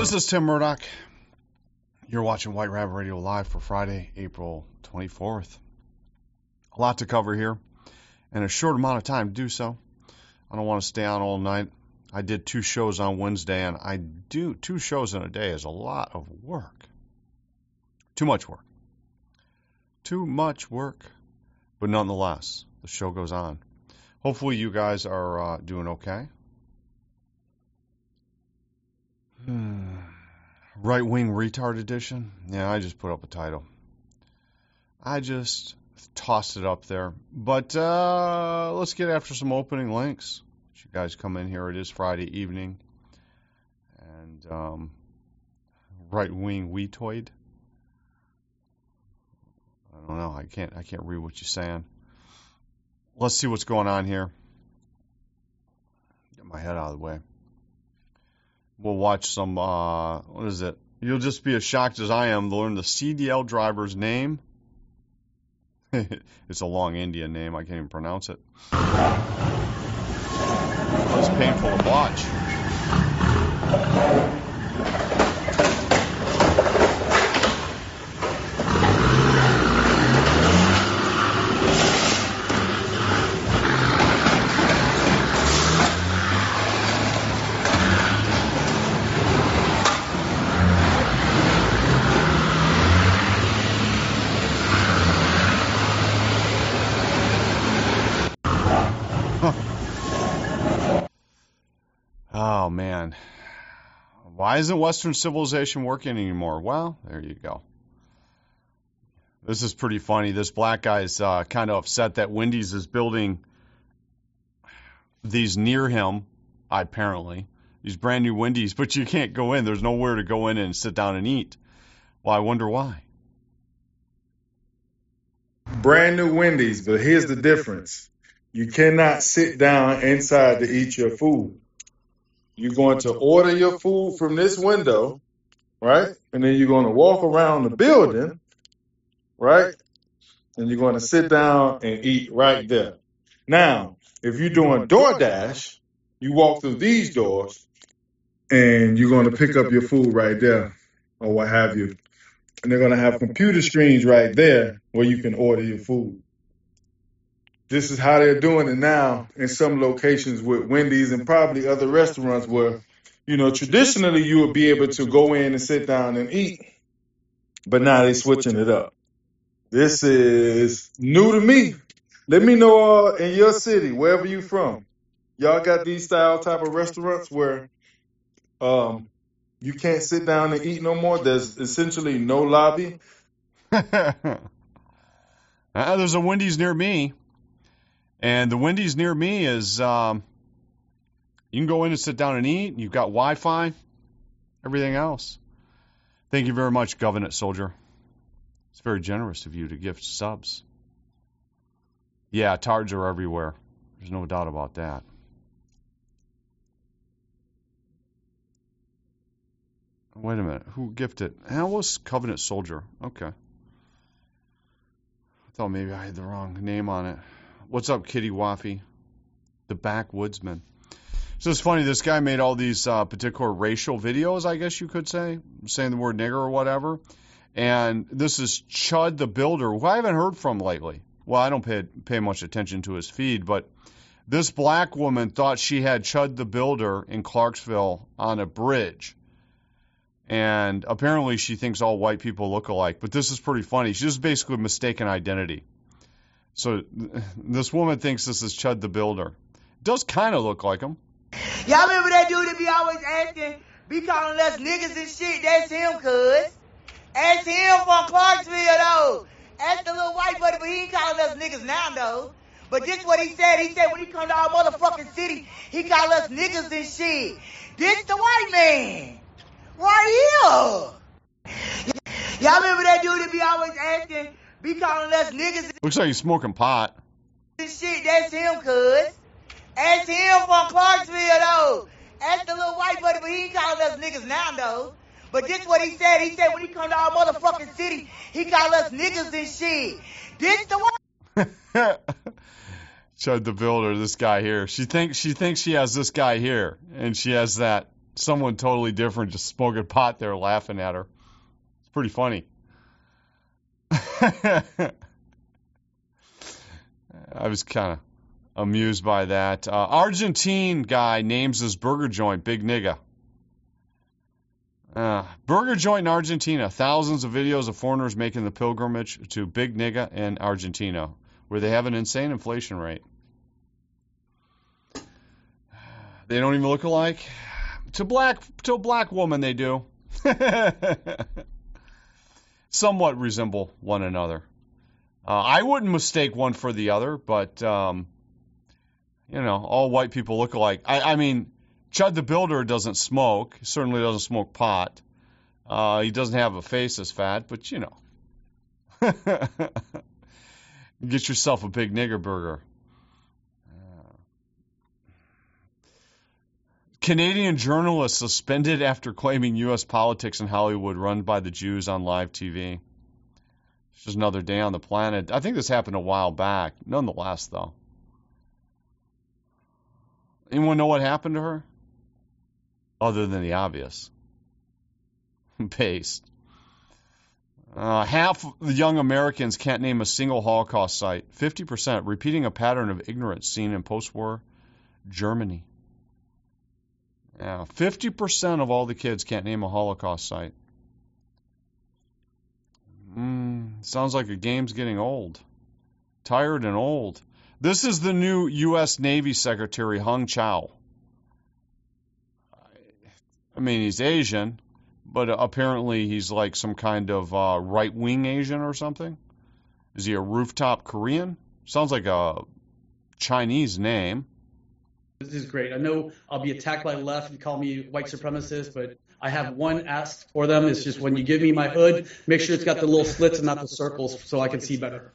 This is Tim Murdoch. You're watching White Rabbit Radio Live for Friday, April 24th. A lot to cover here, and a short amount of time to do so. I don't want to stay on all night. I did 2 shows on Wednesday, and I do 2 shows in a day is a lot of work. Too much work. Too much work. But nonetheless, the show goes on. Hopefully you guys are doing okay. Right-wing retard edition? Yeah, I just put up a title. I just tossed it up there. But let's get after some opening links. As you guys come in here, it is Friday evening. And right-wing wetoid? I don't know. I can't read what you're saying. Let's see what's going on here. Get my head out of the way. We'll watch some, what is it? You'll just be as shocked as I am to learn the CDL driver's name. It's a long Indian name. I can't even pronounce it. It's painful to watch. Oh, man. Why isn't Western civilization working anymore? Well, there you go. This is pretty funny. This black guy's kind of upset that Wendy's is building these near him, apparently. These brand new Wendy's, but you can't go in. There's nowhere to go in and sit down and eat. Well, I wonder why. Brand new Wendy's, but here's the difference. You cannot sit down inside to eat your food. You're going to order your food from this window, right? And then you're going to walk around the building, right? And you're going to sit down and eat right there. Now, if you're doing DoorDash, you walk through these doors and you're going to pick up your food right there or what have you. And they're going to have computer screens right there where you can order your food. This is how they're doing it now in some locations with Wendy's and probably other restaurants where, traditionally you would be able to go in and sit down and eat. But now they're switching it up. This is new to me. Let me know in your city, wherever you're from, y'all got these style type of restaurants where you can't sit down and eat no more? There's essentially no lobby. There's a Wendy's near me. And the Wendy's near me is, you can go in and sit down and eat. You've got Wi-Fi, everything else. Thank you very much, Covenant Soldier. It's very generous of you to gift subs. Yeah, tards are everywhere. There's no doubt about that. Wait a minute. Who gifted? That was Covenant Soldier. Okay. I thought maybe I had the wrong name on it. What's up, Kitty Waffy? The Backwoodsman. So it's funny, this guy made all these particular racial videos, I guess you could say, saying the word nigger or whatever. And this is Chud the Builder, who I haven't heard from lately. Well, I don't pay much attention to his feed, but this black woman thought she had Chud the Builder in Clarksville on a bridge. And apparently she thinks all white people look alike. But this is pretty funny. She's just basically mistaken identity. So this woman thinks this is Chud the Builder. Does kind of look like him. Y'all remember that dude that be always asking, be calling us niggas and shit? That's him, cuz. That's him from Clarksville, though. That's the little white buddy, but he ain't calling us niggas now, though. But this what he said. He said when he come to our motherfucking city, he call us niggas and shit. This the white man. Right here. Y'all remember that dude that be always asking, be calling us niggas Looks like he's smoking pot. and shit? That's him, cuz. That's him from Clarksville, though. That's the little white buddy, but he ain't calling us niggas now, though. But this what he said. He said when he come to our motherfucking city, he call us niggas and shit. This the white. Chud the Builder, this guy here. She thinks she has this guy here, and she has that someone totally different just smoking pot there laughing at her. It's pretty funny. I was kind of amused by that. Argentine guy names his burger joint Big Nigga. Burger joint in Argentina. Thousands of videos of foreigners making the pilgrimage to Big Nigga in Argentina, where they have an insane inflation rate. They don't even look alike. To a black woman, they do. Somewhat resemble one another. I wouldn't mistake one for the other, but all white people look alike. I mean, Chud the Builder doesn't smoke. He certainly doesn't smoke pot. He doesn't have a face as fat, but get yourself a Big Nigger burger. Canadian journalist suspended after claiming U.S. politics in Hollywood run by the Jews on live TV. It's just another day on the planet. I think this happened a while back. Nonetheless, though. Anyone know what happened to her? Other than the obvious. Paste. Half the young Americans can't name a single Holocaust site. 50%, repeating a pattern of ignorance seen in post-war Germany. Yeah, 50% of all the kids can't name a Holocaust site. Sounds like a game's getting old. Tired and old. This is the new U.S. Navy Secretary, Hung Chow. I mean, he's Asian, but apparently he's like some kind of right-wing Asian or something. Is he a rooftop Korean? Sounds like a Chinese name. This is great. I know I'll be attacked by the left and call me white supremacist, but I have one ask for them. It's just when you give me my hood, make sure it's got the little slits and not the circles so I can see better.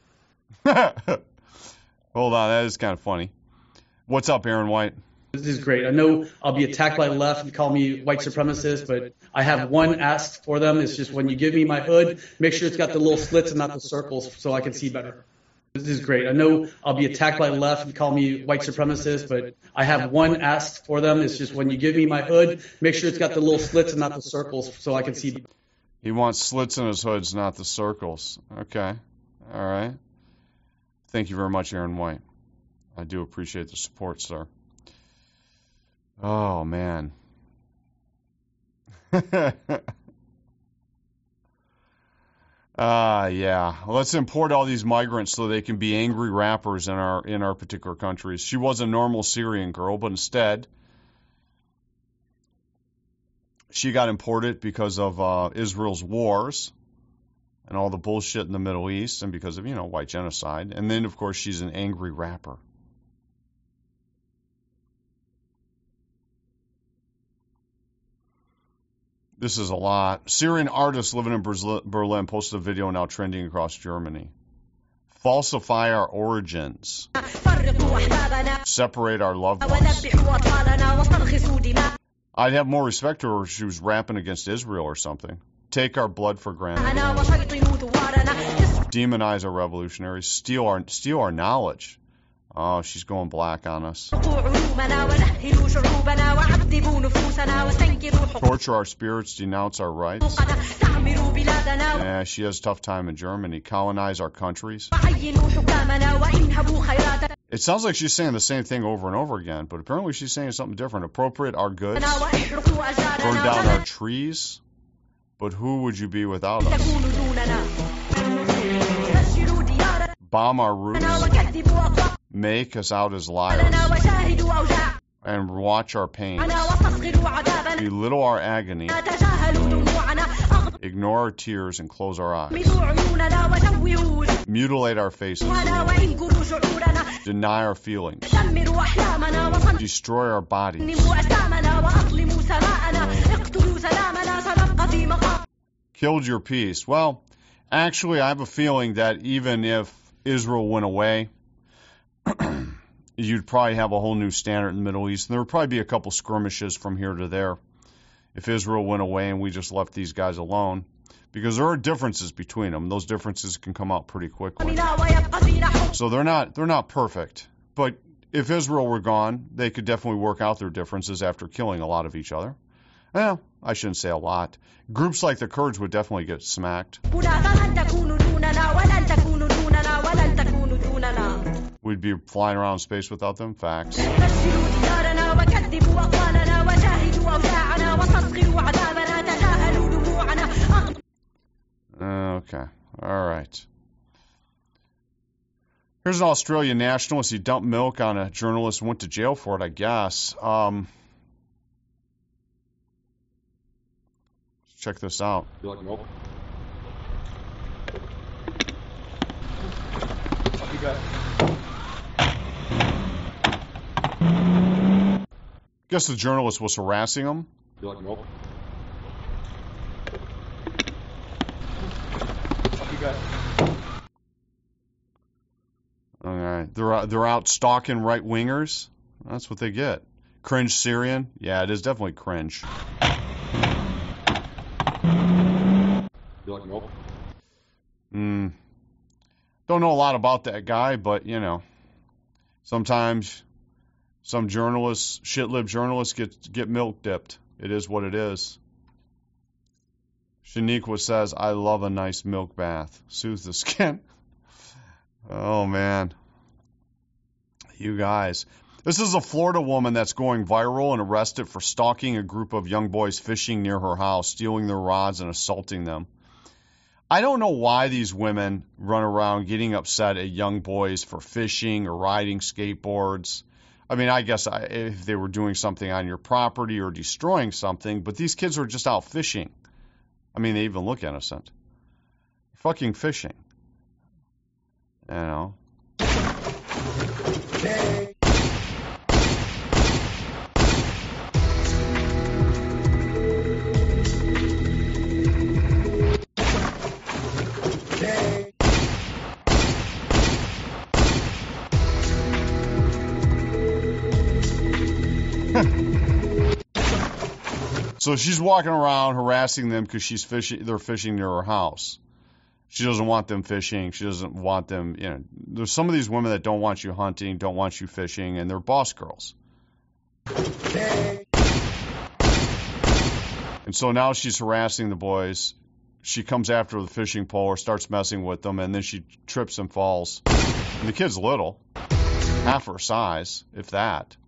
Hold on, that is kind of funny. What's up, Aaron White? This is great. I know I'll be attacked by the left and call me white supremacist, but I have one ask for them. It's just when you give me my hood, make sure it's got the little slits and not the circles so I can see better. This is great. I know I'll be attacked by the left and call me white supremacist, but I have one ask for them. It's just when you give me my hood, make sure it's got the little slits and not the circles so I can see. He wants slits in his hoods, not the circles. Okay. All right. Thank you very much, Aaron White. I do appreciate the support, sir. Oh, man. Yeah. Let's import all these migrants so they can be angry rappers in our particular countries. She was a normal Syrian girl, but instead she got imported because of Israel's wars and all the bullshit in the Middle East and because of, white genocide. And then, of course, she's an angry rapper. This is a lot. Syrian artist living in Berlin posted a video now trending across Germany. Falsify our origins. Separate our loved ones. I'd have more respect to her if she was rapping against Israel or something. Take our blood for granted. Demonize our revolutionaries. Steal our knowledge. Oh, she's going black on us. Torture our spirits, denounce our rights. Yeah, she has a tough time in Germany. Colonize our countries. It sounds like she's saying the same thing over and over again, but apparently she's saying something different. Appropriate our goods. Burn down our trees. But who would you be without us? Bomb our roofs. Make us out as liars. And watch our pain. Belittle our agony. Ignore our tears and close our eyes. Mutilate our faces. Deny our feelings. Destroy our bodies. Killed your peace. Well, actually, I have a feeling that even if Israel went away, you'd probably have a whole new standard in the Middle East. And there would probably be a couple skirmishes from here to there if Israel went away and we just left these guys alone. Because there are differences between them. Those differences can come out pretty quickly. So they're not perfect. But if Israel were gone, they could definitely work out their differences after killing a lot of each other. Well, I shouldn't say a lot. Groups like the Kurds would definitely get smacked. We'd be flying around space without them. Facts. Okay. All right. Here's an Australian nationalist. He dumped milk on a journalist and went to jail for it, I guess. Check this out. You like milk? You got. Guess the journalist was harassing him. You like milk? You got. All right. They're out stalking right-wingers. That's what they get. Cringe Syrian? Yeah, it is definitely cringe. You like milk? Don't know a lot about that guy, but, you know, sometimes some journalists, shit-lib journalists, get milk dipped. It is what it is. Shaniqua says, I love a nice milk bath. Soothes the skin. Oh, man. You guys. This is a Florida woman that's going viral and arrested for stalking a group of young boys fishing near her house, stealing their rods and assaulting them. I don't know why these women run around getting upset at young boys for fishing or riding skateboards. I mean, I guess if they were doing something on your property or destroying something, but these kids are just out fishing. I mean, they even look innocent. Fucking fishing. You know. So she's walking around harassing them because she's fishing. They're fishing near her house. She doesn't want them fishing. She doesn't want them. You know, there's some of these women that don't want you hunting, don't want you fishing, and they're boss girls. And so now she's harassing the boys. She comes after the fishing pole or starts messing with them, and then she trips and falls. And the kid's little, half her size, if that.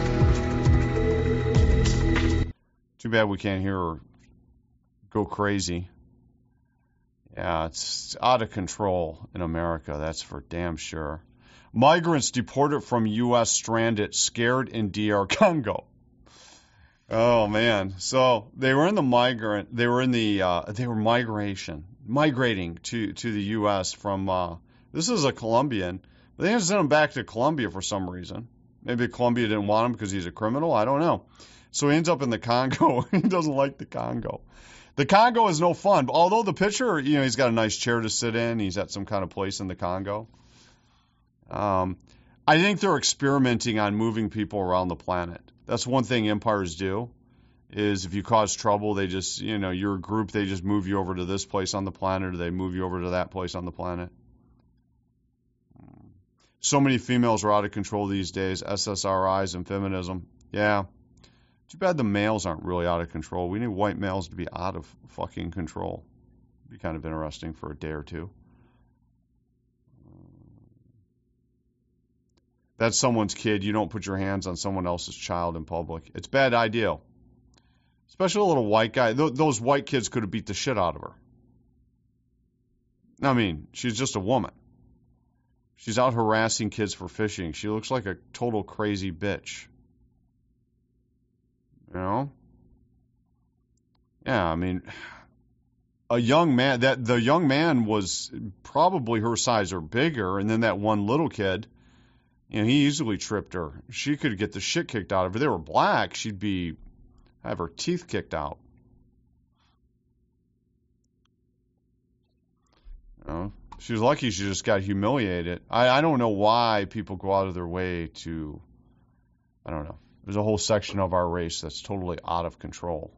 Too bad we can't hear her go crazy. Yeah, it's out of control in America, that's for damn sure. Migrants deported from U.S. stranded, scared in DR Congo. Oh man! So they were in the migrating to the U.S. from. This is a Colombian. They didn't send him back to Colombia for some reason. Maybe Colombia didn't want him because he's a criminal. I don't know. So he ends up in the Congo. He doesn't like the Congo. The Congo is no fun. Although the picture, you know, he's got a nice chair to sit in. He's at some kind of place in the Congo. I think they're experimenting on moving people around the planet. That's one thing empires do, is if you cause trouble, they just, you know, you're a group, they just move you over to this place on the planet, or they move you over to that place on the planet. So many females are out of control these days, SSRIs and feminism. Yeah. Too bad the males aren't really out of control. We need white males to be out of fucking control. Be kind of interesting for a day or two. That's someone's kid. You don't put your hands on someone else's child in public. It's a bad idea. Especially a little white guy. Those white kids could have beat the shit out of her. I mean, she's just a woman. She's out harassing kids for fishing. She looks like a total crazy bitch. You know? Yeah, I mean, a young man, the young man was probably her size or bigger, and then that one little kid, you know, he easily tripped her. She could get the shit kicked out of her. If they were black, she'd have her teeth kicked out. You know? She was lucky she just got humiliated. I don't know why people go out of their way to, I don't know. There's a whole section of our race that's totally out of control.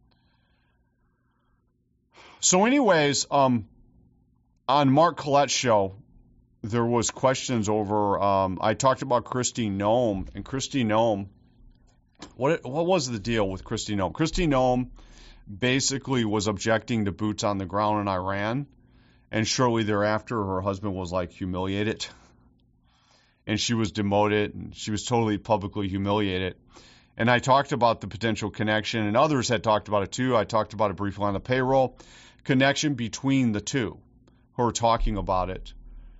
So anyways, on Mark Collette's show, there was questions over, I talked about Kristi Noem, and Kristi Noem What was the deal with Kristi Noem? Kristi Noem basically was objecting to boots on the ground in Iran, and shortly thereafter, her husband was like humiliated, and she was demoted, and she was totally publicly humiliated. And I talked about the potential connection, and others had talked about it too. I talked about it briefly on the payroll connection between the two who are talking about it.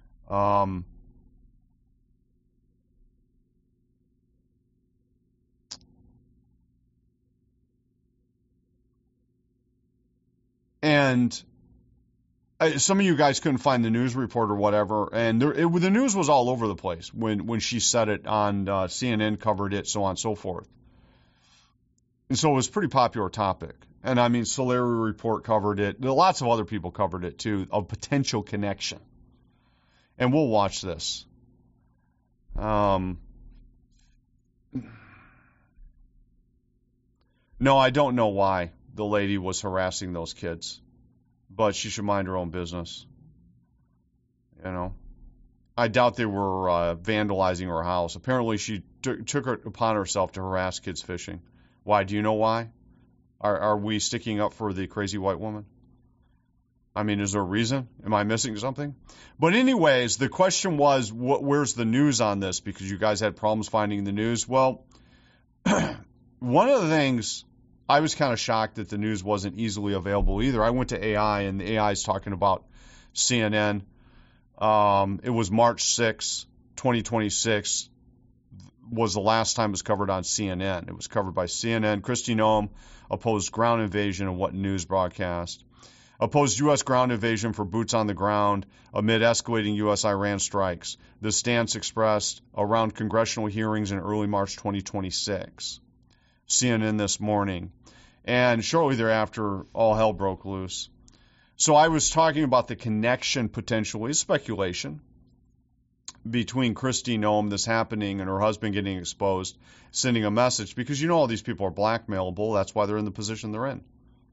And some of you guys couldn't find the news report or whatever, and the news was all over the place when she said it on CNN, covered it, so on and so forth. And so it was a pretty popular topic. And I mean, Solari Report covered it. Lots of other people covered it too, of potential connection. And we'll watch this. No, I don't know why the lady was harassing those kids, but she should mind her own business. You know, I doubt they were vandalizing her house. Apparently, she took it upon herself to harass kids fishing. Why? Do you know why? Are we sticking up for the crazy white woman? I mean, is there a reason? Am I missing something? But anyways, the question was, where's the news on this? Because you guys had problems finding the news. Well, one of the things, I was kind of shocked that the news wasn't easily available either. I went to AI, and the AI is talking about CNN. It was March 6, 2026. Was the last time it was covered on CNN. It was covered by CNN. Kristi Noem opposed ground invasion in what news broadcast? Opposed U.S. ground invasion for boots on the ground amid escalating U.S.-Iran strikes. The stance expressed around congressional hearings in early March 2026. CNN this morning. And shortly thereafter, all hell broke loose. So I was talking about the connection, potentially, speculation, between Kristi Noem, this happening, and her husband getting exposed, sending a message, because you know all these people are blackmailable. That's why they're in the position they're in.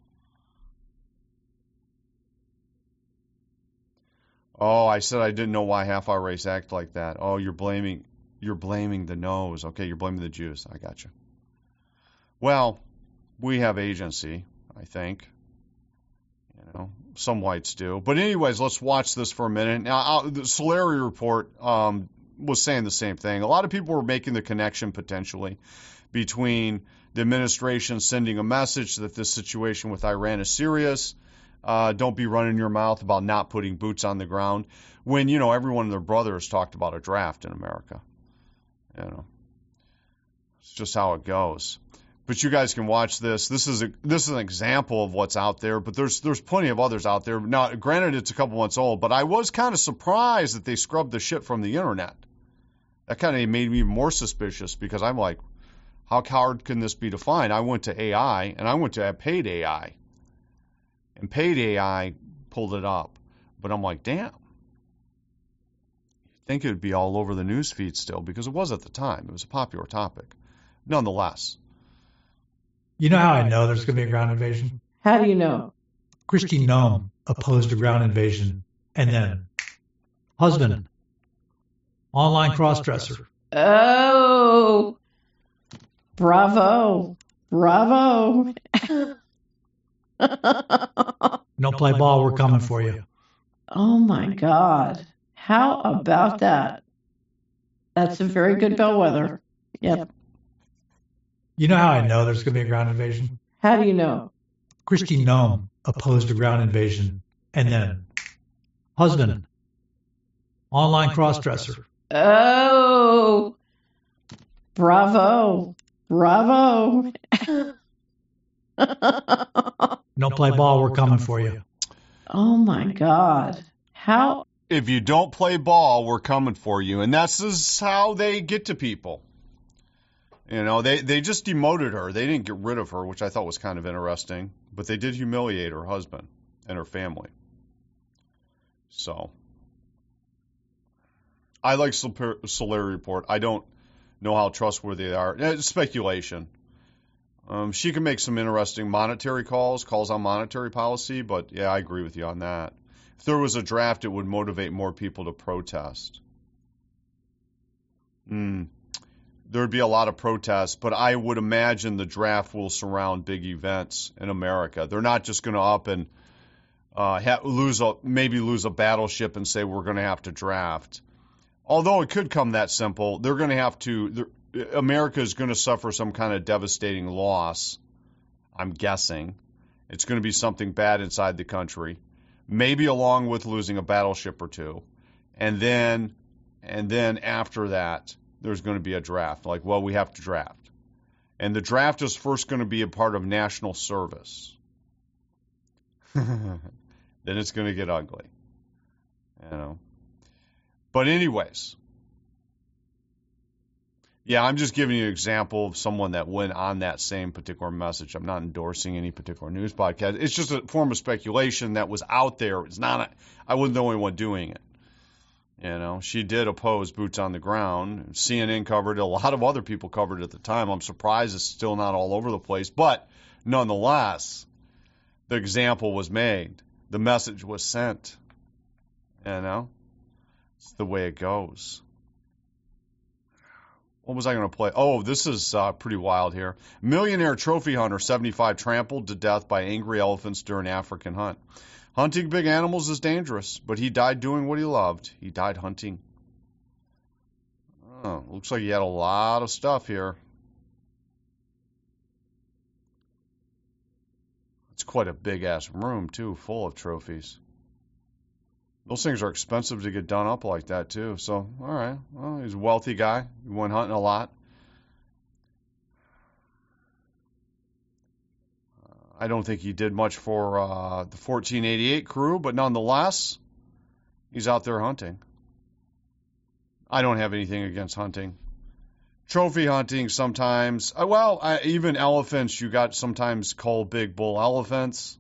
Oh, I said I didn't know why half-hour race act like that. Oh, you're blaming the nose. Okay, you're blaming the Jews. I got you. Well, we have agency, I think. You know, some whites do. But anyways, let's watch this for a minute. Now, the Solari Report was saying the same thing. A lot of people were making the connection, potentially, between the administration sending a message that this situation with Iran is serious. Don't be running your mouth about not putting boots on the ground when, you know, everyone and their brother has talked about a draft in America. You know, it's just how it goes. But you guys can watch this. This is an example of what's out there, but there's plenty of others out there. Now, granted, it's a couple months old, but I was kind of surprised that they scrubbed the shit from the internet. That kind of made me more suspicious because I'm like, how hard can this be to find? I went to AI, and I went to paid AI. And paid AI pulled it up. But I'm like, damn. You'd think it would be all over the news feed still, because it was at the time. It was a popular topic. Nonetheless. You know how I know there's going to be a ground invasion? How do you know? Kristi Noem opposed a ground invasion. And then, husband, online crossdresser. Oh, bravo, bravo. Don't play ball, we're coming for you. Oh my God. How about that? That's a very good bellwether. Yep. You know how I know there's going to be a ground invasion? How do you know? Kristi Noem opposed a ground invasion. And then, husband, online crossdresser. Oh, bravo, bravo. Don't play ball, we're coming for you. Oh my God. How? If you don't play ball, we're coming for you. And that's just how they get to people. You know, they just demoted her. They didn't get rid of her, which I thought was kind of interesting. But they did humiliate her husband and her family. So, I like Solari Report. I don't know how trustworthy they are. It's speculation. She can make some interesting monetary calls on monetary policy, but yeah, I agree with you on that. If there was a draft, it would motivate more people to protest. The there'd be a lot of protests, but I would imagine the draft will surround big events in America. They're not just going to up and lose a battleship and say we're going to have to draft. Although it could come that simple, they're going to have to. America is going to suffer some kind of devastating loss. I'm guessing it's going to be something bad inside the country, maybe along with losing a battleship or two, and then after that, there's going to be a draft. Like, well, we have to draft, and the draft is first going to be a part of national service. Then it's going to get ugly, you know. But anyways, yeah, I'm just giving you an example of someone that went on that same particular message. I'm not endorsing any particular news podcast. It's just a form of speculation that was out there. It's not. I wasn't the only one doing it. You know, she did oppose boots on the ground. CNN covered it. A lot of other people covered it at the time. I'm surprised it's still not all over the place. But nonetheless, the example was made. The message was sent. You know, it's the way it goes. What was I going to play? Oh, this is pretty wild here. Millionaire trophy hunter, 75, trampled to death by angry elephants during African hunt. Hunting big animals is dangerous, but he died doing what he loved. He died hunting. Oh, looks like he had a lot of stuff here. It's quite a big-ass room, too, full of trophies. Those things are expensive to get done up like that, too. So, all right. Well, he's a wealthy guy. He went hunting a lot. I don't think he did much for the 1488 crew, but nonetheless, he's out there hunting. I don't have anything against hunting. Trophy hunting sometimes. Even elephants, you got sometimes called big bull elephants.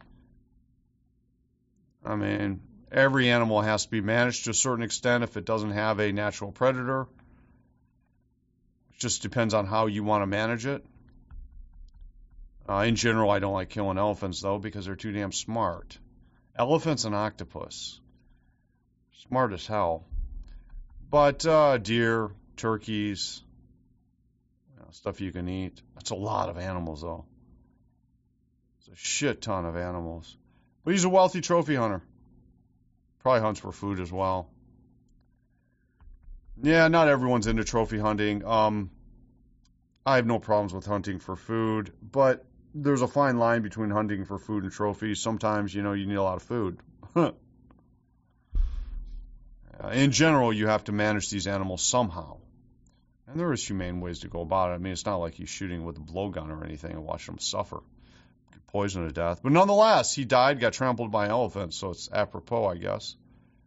I mean, every animal has to be managed to a certain extent if it doesn't have a natural predator. It just depends on how you want to manage it. In general, I don't like killing elephants, though, because they're too damn smart. Elephants and octopus. Smart as hell. But deer, turkeys, stuff you can eat. That's a lot of animals, though. It's a shit ton of animals. But he's a wealthy trophy hunter. Probably hunts for food as well. Yeah, not everyone's into trophy hunting. I have no problems with hunting for food, but there's a fine line between hunting for food and trophies. Sometimes, you need a lot of food. In general, you have to manage these animals somehow. And there is humane ways to go about it. I mean, it's not like he's shooting with a blowgun or anything and watching them suffer. Get poisoned to death. But nonetheless, he died, got trampled by elephants, so it's apropos, I guess.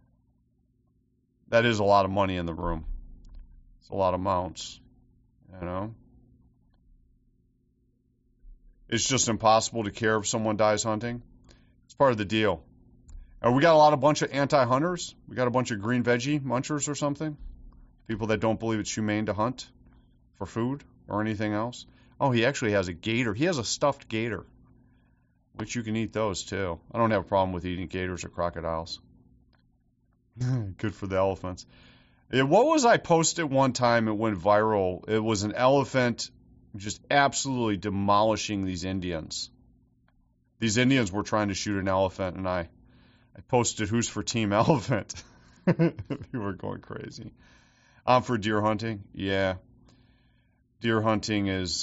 That is a lot of money in the room. It's a lot of mounts, It's just impossible to care if someone dies hunting. It's part of the deal. We got a bunch of anti-hunters. We got a bunch of green veggie munchers or something. People that don't believe it's humane to hunt for food or anything else. Oh, he actually has a gator. He has a stuffed gator, which you can eat those too. I don't have a problem with eating gators or crocodiles. Good for the elephants. What was I posted one time? It went viral. It was an elephant just absolutely demolishing these Indians. These Indians were trying to shoot an elephant, and I posted, "Who's for Team Elephant?" People were going crazy. I'm for deer hunting. Yeah, deer hunting is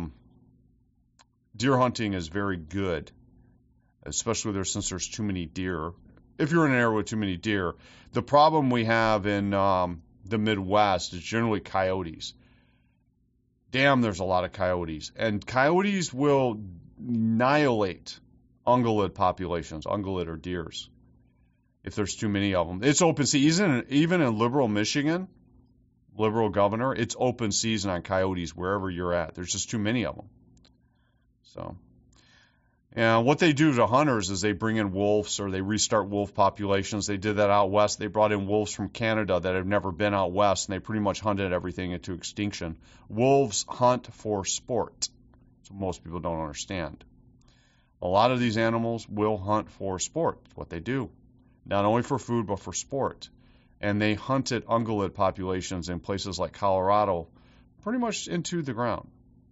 very good, especially since there's too many deer. If you're in an area with too many deer, the problem we have in the Midwest is generally coyotes. Damn, there's a lot of coyotes. And coyotes will annihilate ungulate populations, ungulate or deers, if there's too many of them. It's open season. Even in liberal Michigan, liberal governor, it's open season on coyotes wherever you're at. There's just too many of them. So, and what they do to hunters is they bring in wolves or they restart wolf populations. They did that out west. They brought in wolves from Canada that have never been out west, and they pretty much hunted everything into extinction. Wolves hunt for sport. So most people don't understand. A lot of these animals will hunt for sport. It's what they do. Not only for food, but for sport. And they hunted ungulate populations in places like Colorado pretty much into the ground.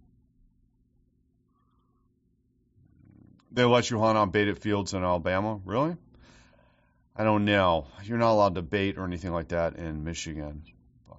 They let you hunt on baited fields in Alabama? Really? I don't know. You're not allowed to bait or anything like that in Michigan. But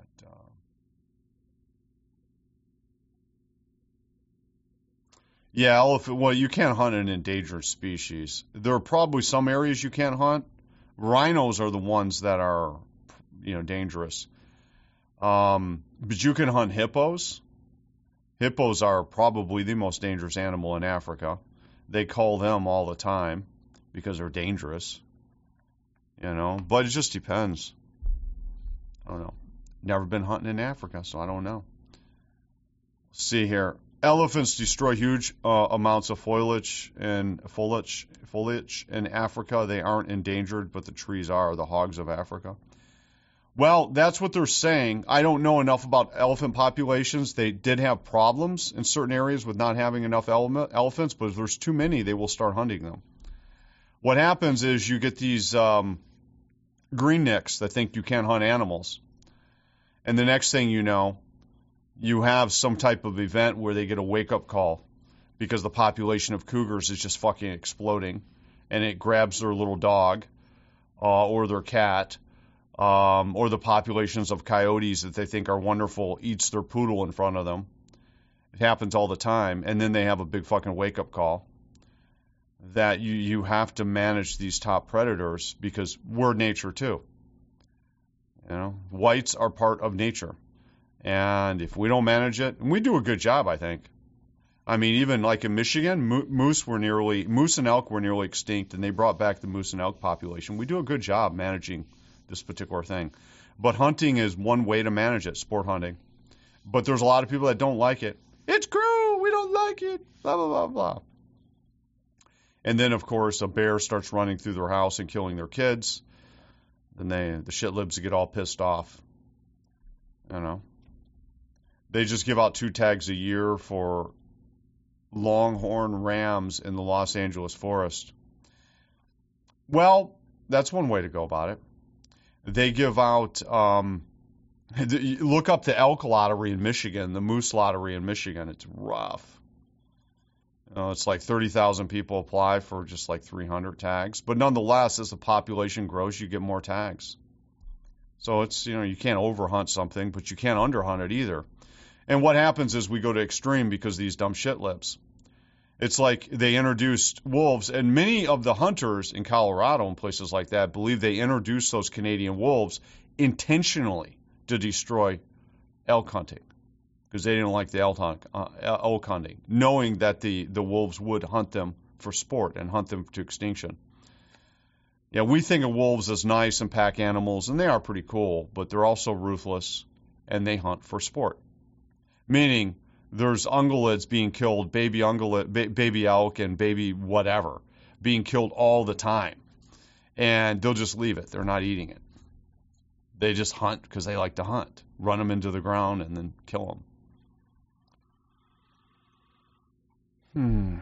yeah, elephant. Well, you can't hunt an endangered species. There are probably some areas you can't hunt. Rhinos are the ones that are, dangerous. But you can hunt hippos. Hippos are probably the most dangerous animal in Africa. They call them all the time because they're dangerous. But it just depends. I don't know. Never been hunting in Africa, so I don't know. Let's see here. Elephants destroy huge amounts of foliage in Africa. They aren't endangered, but the trees are, the hogs of Africa. Well, that's what they're saying. I don't know enough about elephant populations. They did have problems in certain areas with not having enough elephants, but if there's too many, they will start hunting them. What happens is you get these greennicks that think you can't hunt animals. And the next thing you know, you have some type of event where they get a wake-up call because the population of cougars is just fucking exploding, and it grabs their little dog or their cat, or the populations of coyotes that they think are wonderful eats their poodle in front of them. It happens all the time, and then they have a big fucking wake-up call that you have to manage these top predators because we're nature too. Whites are part of nature. And if we don't manage it, and we do a good job, I think. I mean, even like in Michigan, moose and elk were nearly extinct, and they brought back the moose and elk population. We do a good job managing this particular thing. But hunting is one way to manage it, sport hunting. But there's a lot of people that don't like it. It's cruel, we don't like it, blah, blah, blah, blah. And then, of course, a bear starts running through their house and killing their kids. Then the shitlibs get all pissed off. They just give out 2 tags a year for longhorn rams in the Los Angeles forest. Well, that's one way to go about it. They give out, look up the elk lottery in Michigan, the moose lottery in Michigan. It's rough. It's like 30,000 people apply for just like 300 tags. But nonetheless, as the population grows, you get more tags. So it's, you can't overhunt something, but you can't underhunt it either. And what happens is we go to extreme because of these dumb shitlibs. It's like they introduced wolves, and many of the hunters in Colorado and places like that believe they introduced those Canadian wolves intentionally to destroy elk hunting because they didn't like the elk hunting, knowing that the wolves would hunt them for sport and hunt them to extinction. Yeah, we think of wolves as nice and pack animals, and they are pretty cool, but they're also ruthless, and they hunt for sport. Meaning there's ungulates being killed, baby ungulate, baby elk and baby whatever, being killed all the time. And they'll just leave it. They're not eating it. They just hunt because they like to hunt. Run them into the ground and then kill them.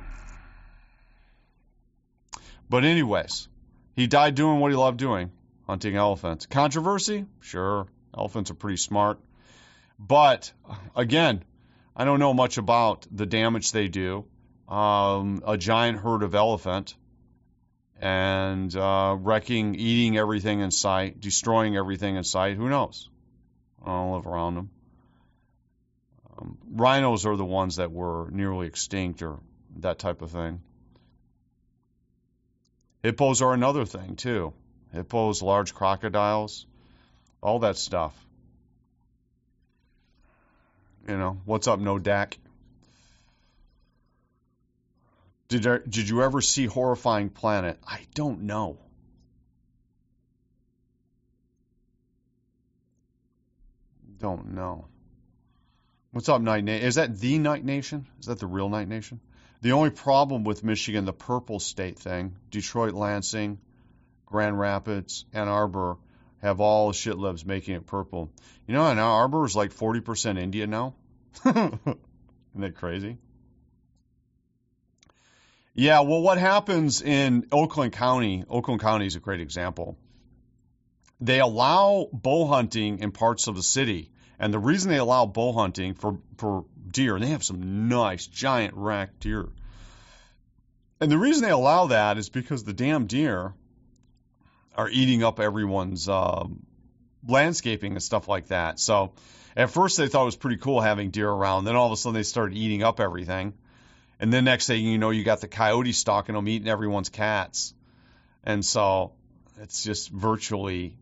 But anyways, he died doing what he loved doing, hunting elephants. Controversy? Sure. Elephants are pretty smart. But, again, I don't know much about the damage they do. A giant herd of elephant and eating everything in sight, destroying everything in sight. Who knows? I don't live around them. Rhinos are the ones that were nearly extinct or that type of thing. Hippos are another thing, too. Hippos, large crocodiles, all that stuff. What's up, No Dak? Did you ever see Horrifying Planet? I don't know. Don't know. What's up, Night Nation? Is that the Night Nation? Is that the real Night Nation? The only problem with Michigan, the purple state thing, Detroit, Lansing, Grand Rapids, Ann Arbor, have all shitlibs making it purple. Ann Arbor is like 40% Indian now. Isn't that crazy? Yeah, well, what happens in Oakland County is a great example. They allow bow hunting in parts of the city, And the reason they allow bow hunting for deer, and they have some nice giant rack deer. And the reason they allow that is because the damn deer are eating up everyone's landscaping and stuff like that. So at first they thought it was pretty cool having deer around. Then all of a sudden they started eating up everything. And then next thing you know, you got the coyotes stalking them, eating everyone's cats. And so it's just virtually,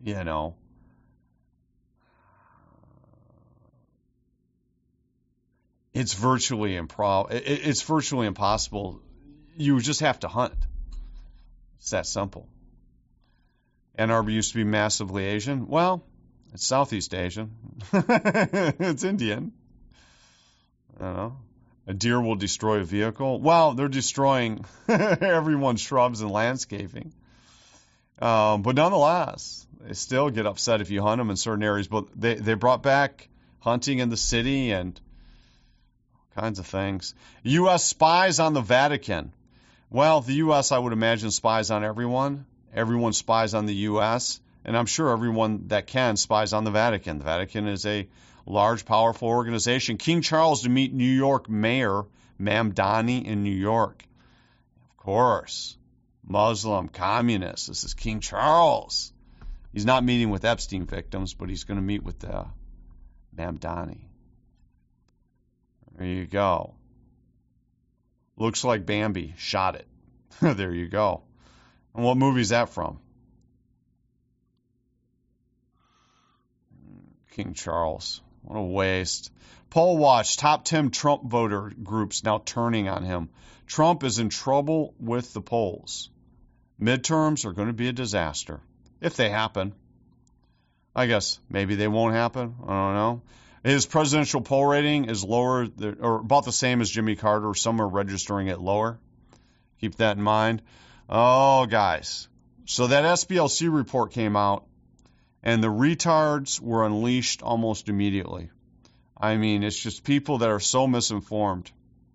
it's virtually impossible. You just have to hunt. It's that simple. Ann Arbor used to be massively Asian. Well, it's Southeast Asian. It's Indian. I don't know. A deer will destroy a vehicle. Well, they're destroying everyone's shrubs and landscaping. But nonetheless, they still get upset if you hunt them in certain areas. But they brought back hunting in the city and all kinds of things. U.S. spies on the Vatican. Well, the U.S., I would imagine, spies on everyone. Everyone spies on the U.S., and I'm sure everyone that can spies on the Vatican. The Vatican is a large, powerful organization. King Charles to meet New York Mayor Mamdani in New York. Of course. Muslim, communist. This is King Charles. He's not meeting with Epstein victims, but he's going to meet with Mamdani. There you go. Looks like Bambi shot it. There you go. And what movie is that from? King Charles. What a waste. Poll watch. Top 10 Trump voter groups now turning on him. Trump is in trouble with the polls. Midterms are going to be a disaster. If they happen. I guess maybe they won't happen. I don't know. His presidential poll rating is lower, or about the same as Jimmy Carter. Some are registering it lower. Keep that in mind. Oh, guys. So that SPLC report came out, and the retards were unleashed almost immediately. I mean, it's just people that are so misinformed.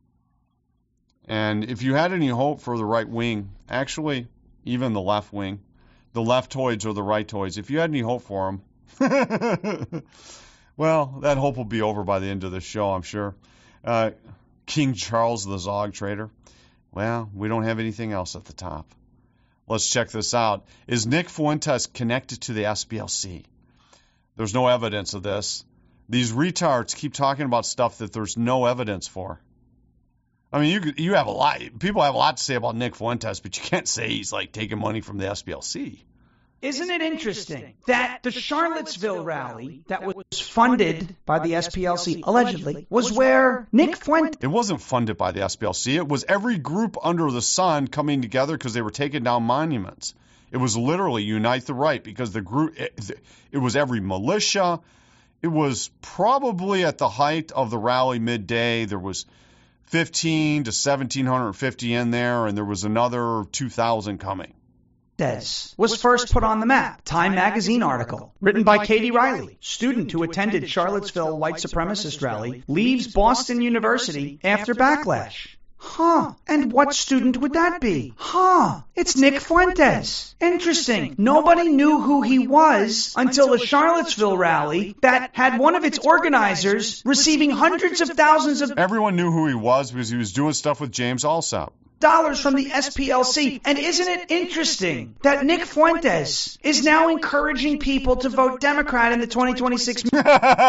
And if you had any hope for the right wing, actually, even the left wing, the leftoids or the rightoids, if you had any hope for them, well, that hope will be over by the end of the show, I'm sure. King Charles the Zog Trader. Well, we don't have anything else at the top. Let's check this out. Is Nick Fuentes connected to the SPLC? There's no evidence of this. These retards keep talking about stuff that there's no evidence for. I mean, you have a lot. People have a lot to say about Nick Fuentes, but you can't say he's like taking money from the SPLC. Isn't it interesting that the Charlottesville rally that was funded by the SPLC, allegedly, was where Nick Fuentes... It wasn't funded by the SPLC. It was every group under the sun coming together because they were taking down monuments. It was literally Unite the Right because the group... It was every militia. It was probably at the height of the rally midday. There was 15 to 1,750 in there, and there was another 2,000 coming. Was first put on the map. Time magazine article written by Katie Riley, student who attended Charlottesville white supremacist rally, leaves Boston University after backlash. And what student would that be? It's Nick Fuentes. Interesting. Nobody knew who he was until the Charlottesville rally that had one of its organizers receiving hundreds of thousands of... Everyone knew who he was because he was doing stuff with James Alsop. Dollars from the SPLC. And isn't it interesting that Nick Fuentes is now encouraging people to vote Democrat in the 2026 It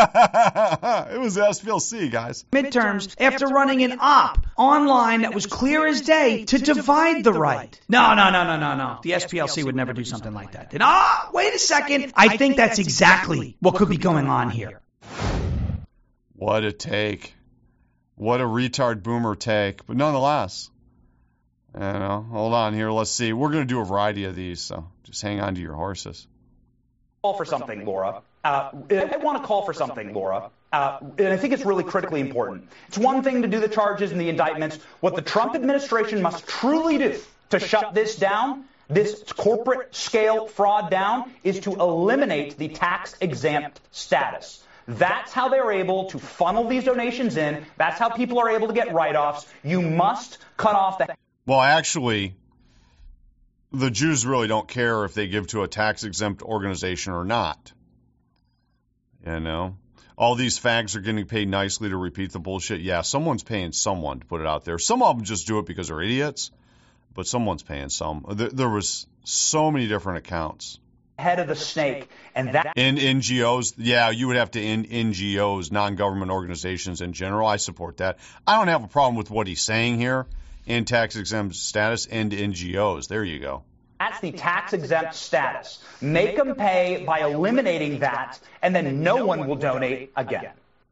was the SPLC, guys. midterms after running an op online that was clear as day to divide the right? No. The SPLC would never do something like that. Wait a second. I think that's exactly what could be going on here. What a take. What a retard boomer take. But nonetheless... hold on here. Let's see. We're going to do a variety of these, so just hang on to your horses. Call for something, Laura. I want to call for something, Laura. And I think it's really critically important. It's one thing to do the charges and the indictments. What the Trump administration must truly do to shut this down, this corporate scale fraud down, is to eliminate the tax-exempt status. That's how they're able to funnel these donations in. That's how people are able to get write-offs. You must cut off the... Well, actually, the Jews really don't care if they give to a tax-exempt organization or not. all these fags are getting paid nicely to repeat the bullshit. Yeah, someone's paying someone to put it out there. Some of them just do it because they're idiots, but someone's paying some. There was so many different accounts. Head of the snake, and that In NGOs, yeah, you would have to end NGOs, non-government organizations in general. I support that. I don't have a problem with what he's saying here. In tax-exempt status, end NGOs. There you go. that's the tax-exempt status. Make them pay by eliminating that, and then no one will donate again.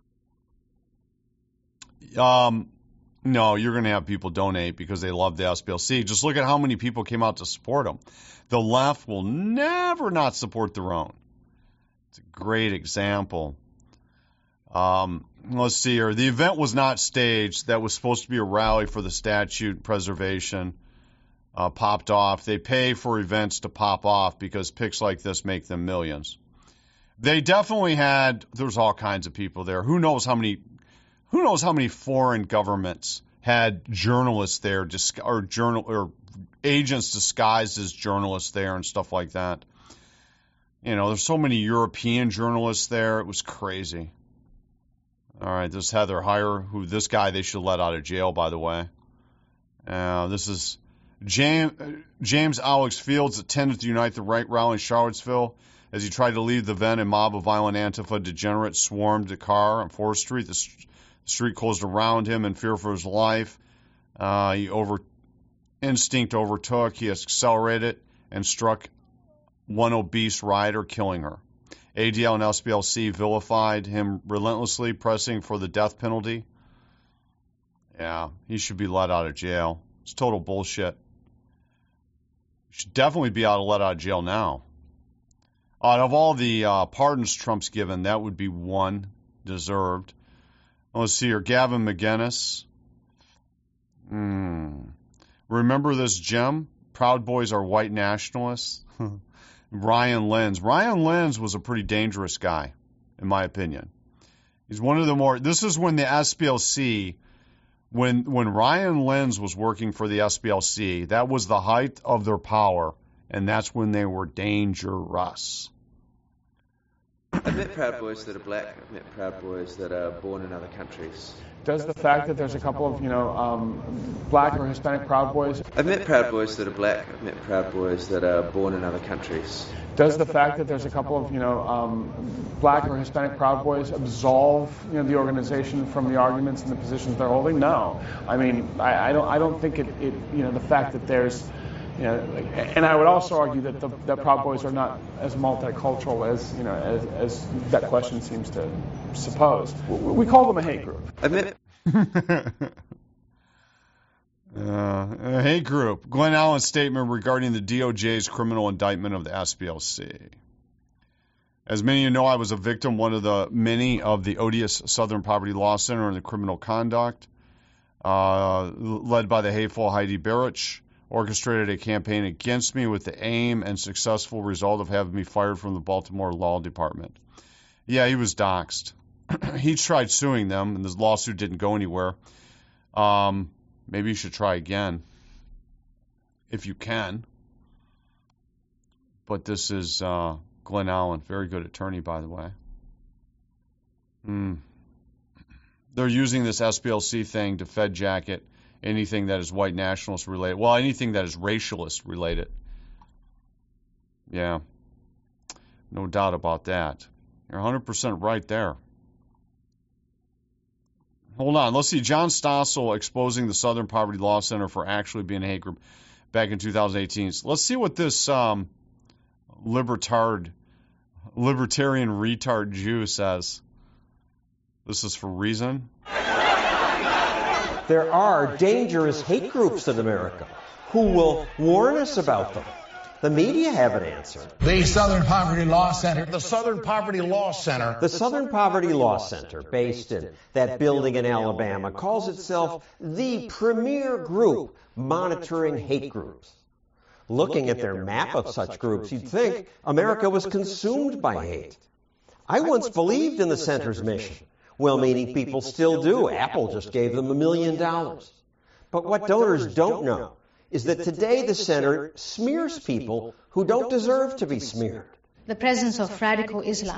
No, you're going to have people donate because they love the SPLC. Just look at how many people came out to support them. The left will never not support their own. It's a great example. Let's see here. The event was not staged. That was supposed to be a rally for the statute preservation. Popped off. They pay for events to pop off because pics like this make them millions. They definitely had, there's all kinds of people there. Who knows how many foreign governments had journalists there, or agents disguised as journalists there and stuff like that. You know, there's so many European journalists there. It was crazy. All right, this Heather Heyer, this guy they should let out of jail, by the way. This is James Alex Fields attended the Unite the Right rally in Charlottesville. As he tried to leave the event, a mob of violent Antifa degenerates swarmed the car on 4th Street. The street closed around him in fear for his life. Instinct overtook. He accelerated and struck one obese rider, killing her. ADL and SPLC vilified him relentlessly, pressing for the death penalty. Yeah, he should be let out of jail. It's total bullshit. He should definitely be let out of jail now. Out of all the pardons Trump's given, that would be one deserved. Let's see here. Gavin McInnes. Remember this gem? Proud Boys are white nationalists. Ryan Lenz. Ryan Lenz was a pretty dangerous guy, in my opinion. He's one of the more... This is when the SPLC... When Ryan Lenz was working for the SPLC, that was the height of their power, and that's when they were dangerous. I've met Proud Boys that are black. I've met Proud Boys that are born in other countries. Does the fact that there's a couple of, black or Hispanic Proud Boys... I've met Proud Boys that are black. I've met Proud Boys that are born in other countries. Does the fact that there's a couple of, black or Hispanic Proud Boys absolve, the organization from the arguments and the positions they're holding? No. I mean, I don't think the fact that there's... and I would also argue that that Proud Boys are not as multicultural as that question seems to suppose. We call them a hate group. A hate group. Glenn Allen's statement regarding the DOJ's criminal indictment of the SPLC. As many of you know, I was a victim, one of the many of the odious Southern Poverty Law Center and the criminal conduct, led by the hateful Heidi Barrich. Orchestrated a campaign against me with the aim and successful result of having me fired from the Baltimore Law Department. Yeah, he was doxxed. He tried suing them, and the lawsuit didn't go anywhere. Maybe you should try again, if you can. But this is Glenn Allen, very good attorney, by the way. They're using this SPLC thing to Fed jacket anything that is white nationalist related. Well, anything that is racialist related. Yeah. No doubt about that. You're 100% right there. Hold on. Let's see. John Stossel exposing the Southern Poverty Law Center for actually being a hate group back in 2018. So let's see what this libertarian retard Jew says. This is for Reason. There are dangerous hate groups in America who will warn us about them. The media have an answer. The Southern Poverty Law Center. The Southern Poverty Law Center. The Southern Poverty Law Center, based in that building in Alabama, calls itself the premier group monitoring hate groups. Looking at their map of such groups, you'd think America was consumed by hate. I once believed in the center's mission. Well-meaning people still do. Apple just gave them $1 million. But what donors don't know is that today the center smears people who don't deserve to be smeared. The presence of radical Islam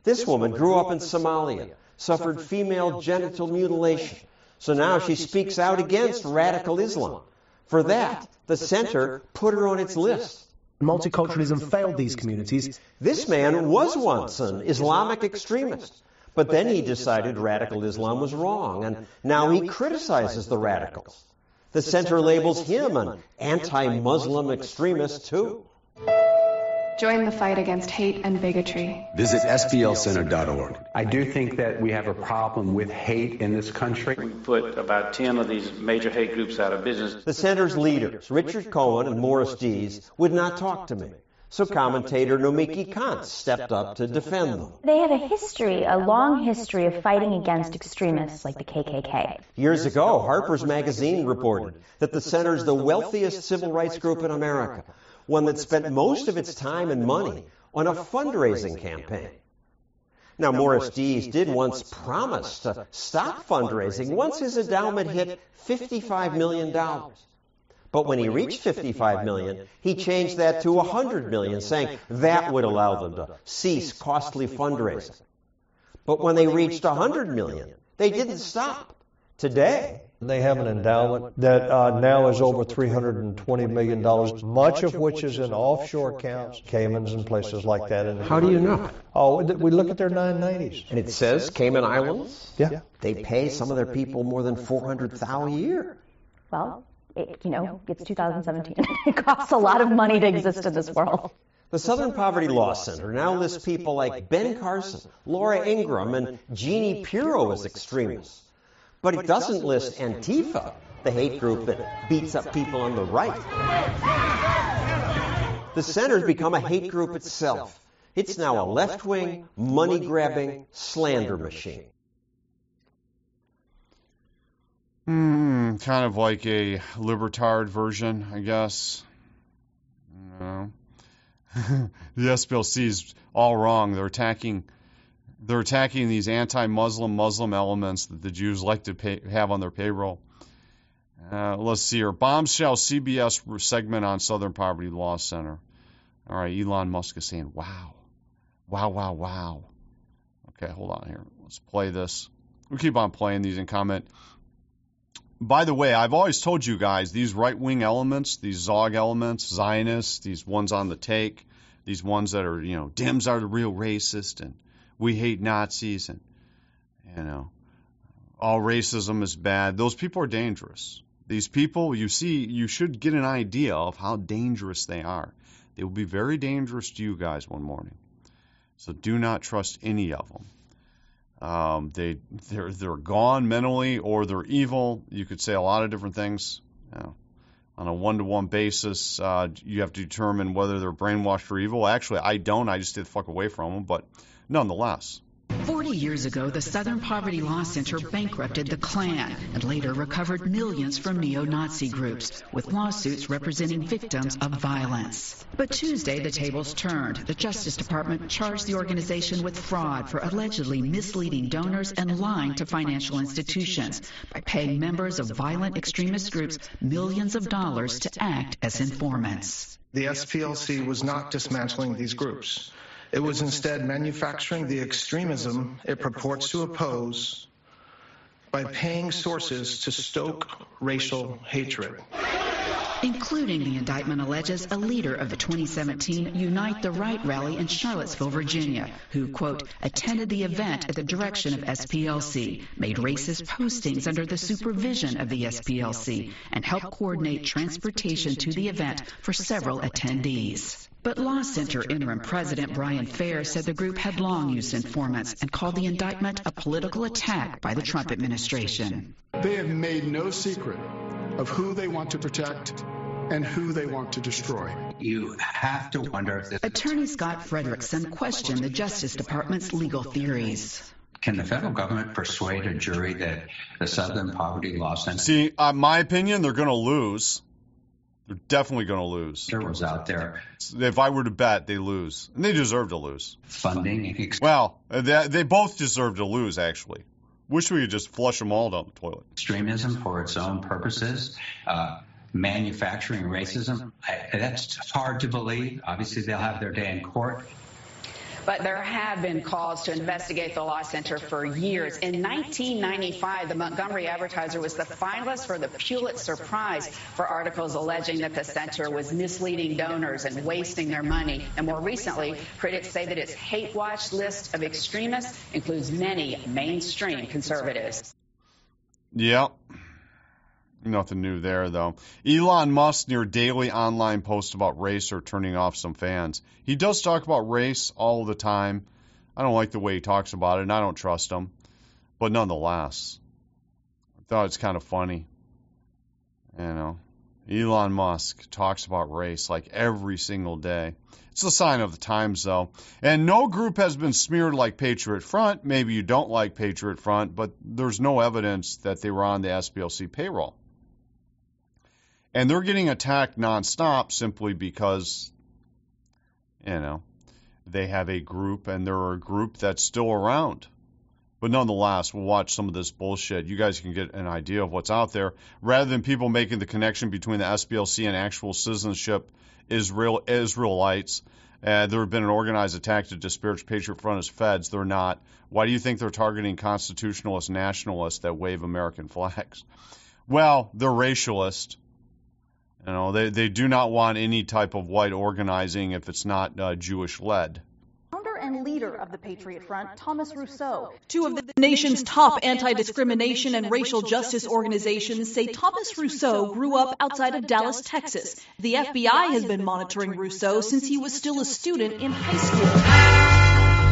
This woman grew up in Somalia, suffered female genital mutilation, so now she speaks out against radical Islam. For that, the center put her on its list. Multiculturalism failed these communities. This man was once an Islamic extremist, but then he decided radical Islam was wrong, and now he criticizes the radicals. The center labels him an anti-Muslim extremist, too. Join the fight against hate and bigotry. Visit SPLcenter.org. I do think that we have a problem with hate in this country. We put about 10 of these major hate groups out of business. The center's leaders, Richard Cohen and Morris Dees, would not talk to me. So commentator Nomiki Kant stepped up to defend them. They have a long history of fighting against extremists like the KKK. Years ago, Harper's Magazine reported that the center's the wealthiest civil rights group in America, one that spent most of its time and money on a fundraising campaign. Now, Morris Dees did once promise to stop fundraising once his endowment hit $55 million. But when he reached $55 million, he changed that to $100 million, saying that would allow them to cease costly fundraising. But when they reached $100 million, they didn't stop. Today, they have an endowment that now is over $320 million, much of which is in offshore accounts, Caymans and places like that. How do you know? Oh, we look at their 990s. And it says Cayman Islands? Yeah. They pay some of their people more than $400,000 a year. Well, it's 2017. It costs a lot of money to exist in this world. The Southern Poverty Law Center now lists people like Ben Carson, Laura Ingraham, and Jeannie Pirro as extremists. But it doesn't list Antifa, the hate group that beats up people on the right. The center's become a hate group itself. It's now a left-wing, money-grabbing slander machine. Kind of like a libertard version, I guess. No. The SPLC is all wrong. They're attacking these anti-Muslim elements that the Jews like to have on their payroll. Let's see here. Bombshell CBS segment on Southern Poverty Law Center. All right, Elon Musk is saying, wow. Okay, hold on here. Let's play this. We'll keep on playing these and comment. By the way, I've always told you guys, these right-wing elements, these Zog elements, Zionists, these ones on the take, these ones that are, Dems are the real racist, and we hate Nazis, and, all racism is bad. Those people are dangerous. These people, you should get an idea of how dangerous they are. They will be very dangerous to you guys one morning. So do not trust any of them. They're gone mentally, or they're evil. You could say a lot of different things. On a one-to-one basis, you have to determine whether they're brainwashed or evil. Actually, I don't. I just stay the fuck away from them. But nonetheless. 40 years ago, the Southern Poverty Law Center bankrupted the Klan and later recovered millions from neo-Nazi groups, with lawsuits representing victims of violence. But Tuesday, the tables turned. The Justice Department charged the organization with fraud for allegedly misleading donors and lying to financial institutions by paying members of violent extremist groups millions of dollars to act as informants. The SPLC was not dismantling these groups. It was instead manufacturing the extremism it purports to oppose by paying sources to stoke racial hatred. Including, the indictment alleges, a leader of the 2017 Unite the Right rally in Charlottesville, Virginia, who, quote, attended the event at the direction of SPLC, made racist postings under the supervision of the SPLC, and helped coordinate transportation to the event for several attendees. But Law Center interim president Brian Fair said the group had long used informants and called the indictment a political attack by the Trump administration. They have made no secret of who they want to protect and who they want to destroy. You have to wonder if this... Attorney Scott Frederickson questioned the Justice Department's legal theories. Can the federal government persuade a jury that the Southern Poverty Law Center... See, my opinion, they're going to lose. They're definitely going to lose. There was out there. If I were to bet, they lose. And they deserve to lose. Funding. Well, they both deserve to lose, actually. Wish we could just flush them all down the toilet. Extremism for its own purposes. Manufacturing racism. That's hard to believe. Obviously, they'll have their day in court. But there have been calls to investigate the Law Center for years. In 1995, the Montgomery Advertiser was the finalist for the Pulitzer Prize for articles alleging that the center was misleading donors and wasting their money. And more recently, critics say that its hate watch list of extremists includes many mainstream conservatives. Yep. Nothing new there, though. Elon Musk, near daily online posts about race, are turning off some fans. He does talk about race all the time. I don't like the way he talks about it, and I don't trust him. But nonetheless, I thought it's kind of funny. You know, Elon Musk talks about race like every single day. It's a sign of the times, though. And no group has been smeared like Patriot Front. Maybe you don't like Patriot Front, but there's no evidence that they were on the SPLC payroll. And they're getting attacked nonstop simply because, you know, they have a group and they're a group that's still around. But nonetheless, we'll watch some of this bullshit. You guys can get an idea of what's out there. Rather than people making the connection between the SPLC and actual citizenship Israelites, there have been an organized attack to disparage Patriot Front as feds. They're not. Why do you think they're targeting constitutionalist nationalists that wave American flags? Well, they're racialist. You know, they do not want any type of white organizing if it's not Jewish-led. Founder and leader of the Patriot Front, Thomas Rousseau. Two of the nation's top anti-discrimination and racial justice organizations say Thomas Rousseau grew up outside of Dallas, Texas. The FBI has been monitoring Rousseau since he was still a student in high school.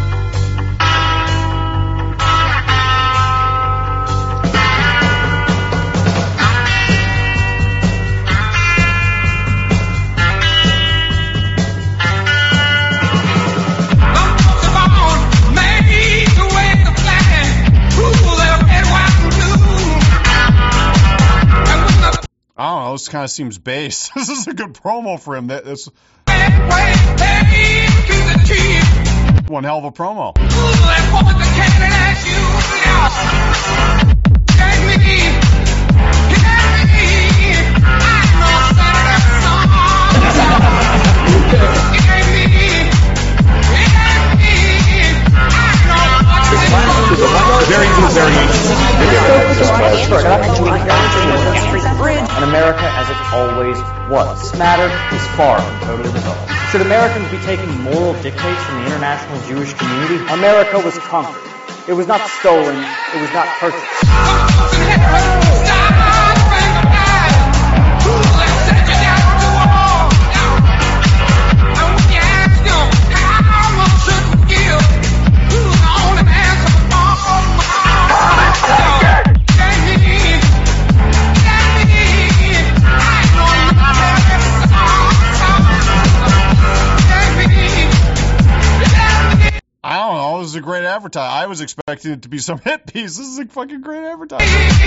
I don't know, this kind of seems base. This is a good promo for him. That's one hell of a promo. And America as it always was. This matter is far from totally resolved. Should Americans be taking moral dictates from the international Jewish community? America was conquered. It was not stolen. It was not purchased. I don't know. This is a great advertising. I was expecting it to be some hit piece. This is a fucking great advertising.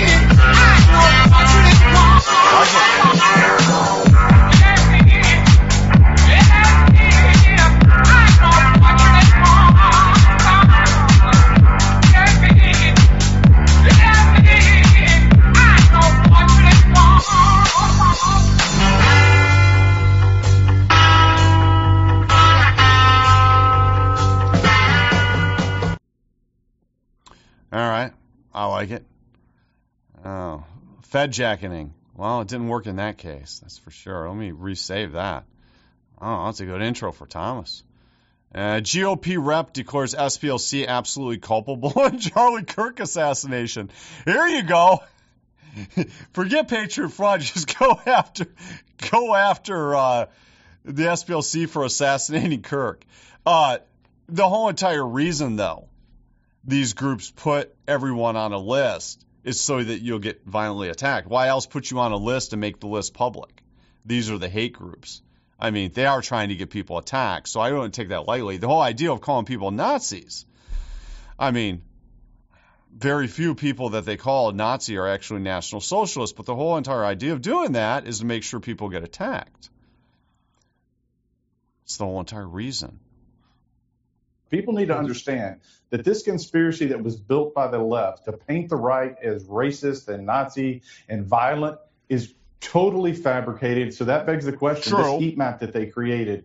All right. I like it. Oh, Fed jacketing. Well, it didn't work in that case. That's for sure. Let me resave that. Oh, that's a good intro for Thomas. GOP rep declares SPLC absolutely culpable in Charlie Kirk assassination. Here you go. Forget Patriot Front. Just go after the SPLC for assassinating Kirk. The whole entire reason, though, these groups put everyone on a list is so that you'll get violently attacked. Why else put you on a list and make the list public? These are the hate groups. I mean, they are trying to get people attacked, so I don't take that lightly. The whole idea of calling people Nazis, I mean, very few people that they call a Nazi are actually National Socialists, but the whole entire idea of doing that is to make sure people get attacked. It's the whole entire reason. People need to understand that this conspiracy that was built by the left to paint the right as racist and Nazi and violent is totally fabricated. So that begs the question: True. This heat map that they created,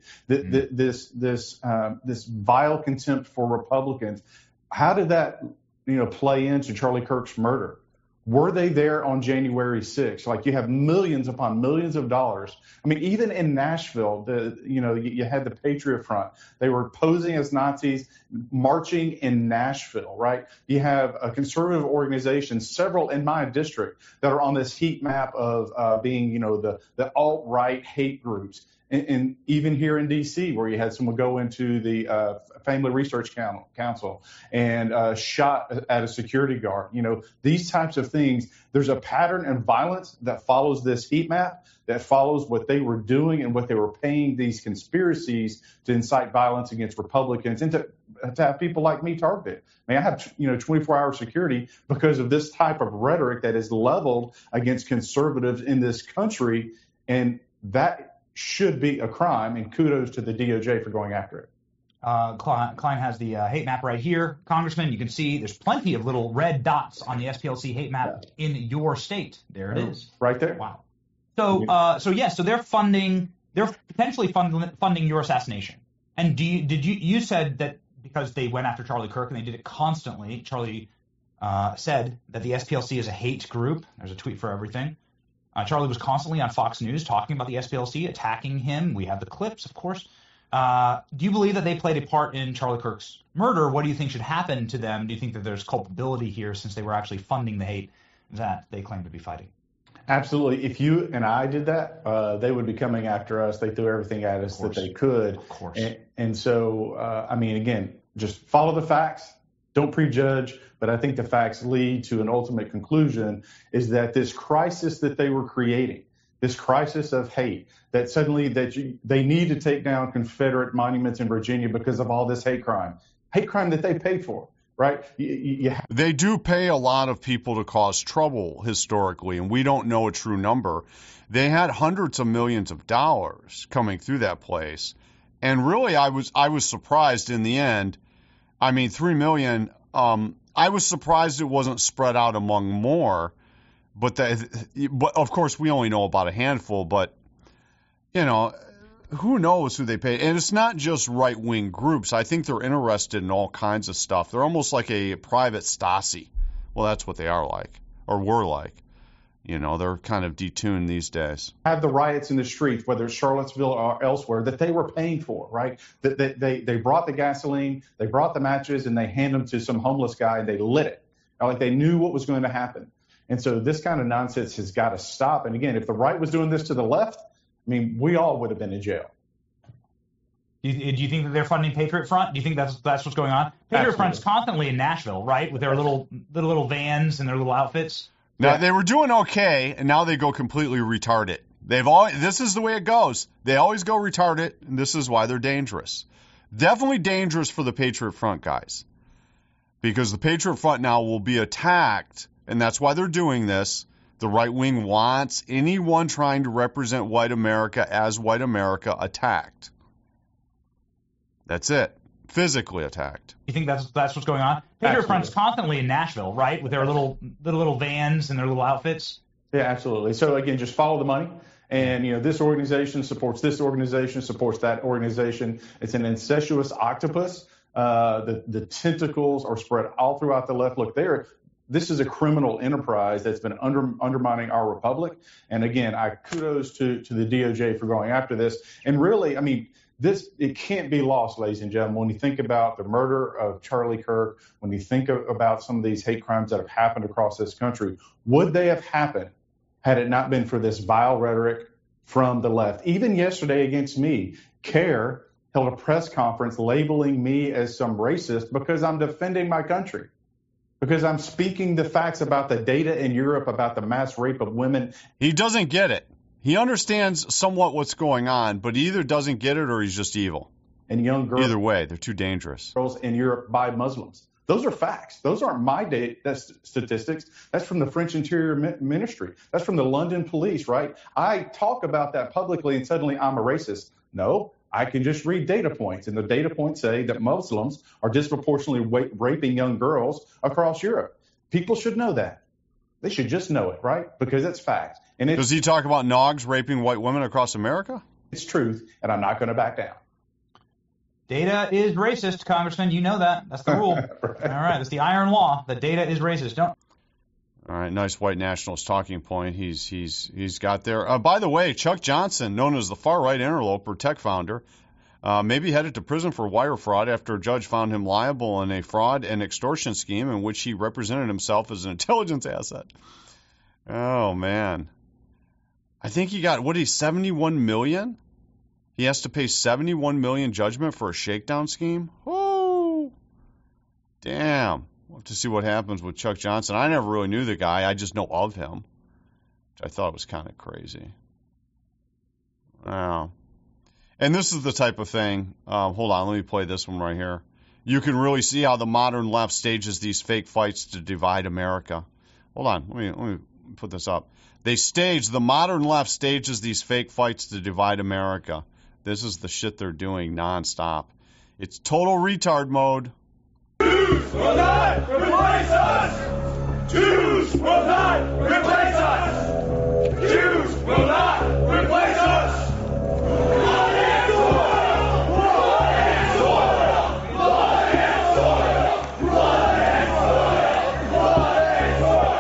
this vile contempt for Republicans, how did that play into Charlie Kirk's murder? Were they there on January 6th? Like, you have millions upon millions of dollars. I mean, even in Nashville, you had the Patriot Front. They were posing as Nazis, marching in Nashville, right? You have a conservative organization, several in my district, that are on this heat map of being, the alt-right hate groups. And even here in D.C., where you had someone go into the Family Research Council and shot at a security guard. These types of things, there's a pattern and violence that follows this heat map, that follows what they were doing and what they were paying these conspiracies to incite violence against Republicans and to have people like me targeted. I mean, I have 24-hour security because of this type of rhetoric that is leveled against conservatives in this country, and that should be a crime, and kudos to the DOJ for going after it. Klein has the hate map right here. Congressman, you can see there's plenty of little red dots on the SPLC hate map in your state. There it is. Right there. Wow. So they're potentially funding your assassination. And you said that because they went after Charlie Kirk and they did it constantly, Charlie said that the SPLC is a hate group. There's a tweet for everything. Charlie was constantly on Fox News talking about the SPLC, attacking him. We have the clips, of course. Do you believe that they played a part in Charlie Kirk's murder? What do you think should happen to them? Do you think that there's culpability here since they were actually funding the hate that they claim to be fighting? Absolutely. If you and I did that, they would be coming after us. They threw everything at us that they could. Of course. And so, again, just follow the facts. Don't prejudge, but I think the facts lead to an ultimate conclusion is that this crisis that they were creating, this crisis of hate, that suddenly they need to take down Confederate monuments in Virginia because of all this hate crime that they paid for, right? They do pay a lot of people to cause trouble historically, and we don't know a true number. They had hundreds of millions of dollars coming through that place, and really I was surprised in the end. I mean, $3 million, I was surprised it wasn't spread out among more, but of course we only know about a handful, but, who knows who they paid. And it's not just right-wing groups. I think they're interested in all kinds of stuff. They're almost like a private Stasi. Well, that's what they are like, or were like. They're kind of detuned these days. Have the riots in the streets, whether it's Charlottesville or elsewhere, that they were paying for, right? That they brought the gasoline, they brought the matches, and they hand them to some homeless guy, and they lit it. Like they knew what was going to happen. And so this kind of nonsense has got to stop. And again, if the right was doing this to the left, we all would have been in jail. Do you think that they're funding Patriot Front? Do you think that's what's going on? Patriot Front's constantly in Nashville, right, with their little vans and their little outfits. Now, they were doing okay, and now they go completely retarded. This is the way it goes. They always go retarded, and this is why they're dangerous. Definitely dangerous for the Patriot Front guys, because the Patriot Front now will be attacked, and that's why they're doing this. The right wing wants anyone trying to represent white America as white America attacked. That's it. Physically attacked. You think that's what's going on? Patriot Front's constantly in Nashville, right, with their little vans and their little outfits. Yeah, absolutely. So again, just follow the money. And this organization supports this organization, supports that organization. It's an incestuous octopus. The tentacles are spread all throughout the left. Look, this is a criminal enterprise that's been undermining our republic. And again, I kudos to the DOJ for going after this. And really, it can't be lost, ladies and gentlemen, when you think about the murder of Charlie Kirk, when you think about some of these hate crimes that have happened across this country. Would they have happened had it not been for this vile rhetoric from the left? Even yesterday against me, CARE held a press conference labeling me as some racist because I'm defending my country, because I'm speaking the facts about the data in Europe about the mass rape of women. He doesn't get it. He understands somewhat what's going on, but he either doesn't get it or he's just evil. And young girls. Either way, they're too dangerous. Girls in Europe by Muslims. Those are facts. Those aren't my statistics. That's from the French Interior Ministry. That's from the London police, right? I talk about that publicly and suddenly I'm a racist. No, I can just read data points. And the data points say that Muslims are disproportionately raping young girls across Europe. People should know that. They should just know it, right? Because it's facts. And Does he talk about Nogs raping white women across America? It's truth, and I'm not going to back down. Data is racist, Congressman. You know that. That's the rule. Right. All right. That's the iron law. The data is racist. Don't. All right. Nice white nationalist talking point. He's got there. By the way, Chuck Johnson, known as the far-right interloper tech founder, maybe headed to prison for wire fraud after a judge found him liable in a fraud and extortion scheme in which he represented himself as an intelligence asset. Oh, man. I think he got, $71 million? He has to pay $71 million judgment for a shakedown scheme? Oh, damn. We'll have to see what happens with Chuck Johnson. I never really knew the guy. I just know of him, which I thought was kind of crazy. Wow. And this is the type of thing. Hold on, let me play this one right here. You can really see how the modern left stages these fake fights to divide America. Hold on, let me put this up. The modern left stages these fake fights to divide America. This is the shit they're doing nonstop. It's total retard mode. Jews will not replace us! Jews will not replace us! Jews will not replace us! Blood and soil! Blood and soil! Blood and soil! Blood and soil! Blood and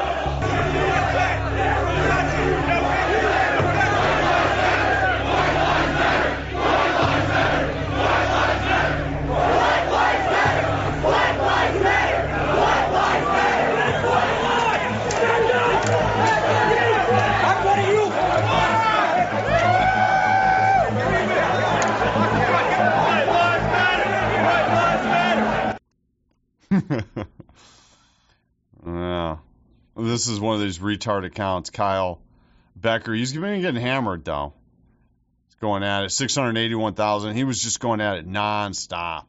Yeah. This is one of these retard accounts. Kyle Becker. He's been getting hammered, though. He's going at it. 681,000. He was just going at it nonstop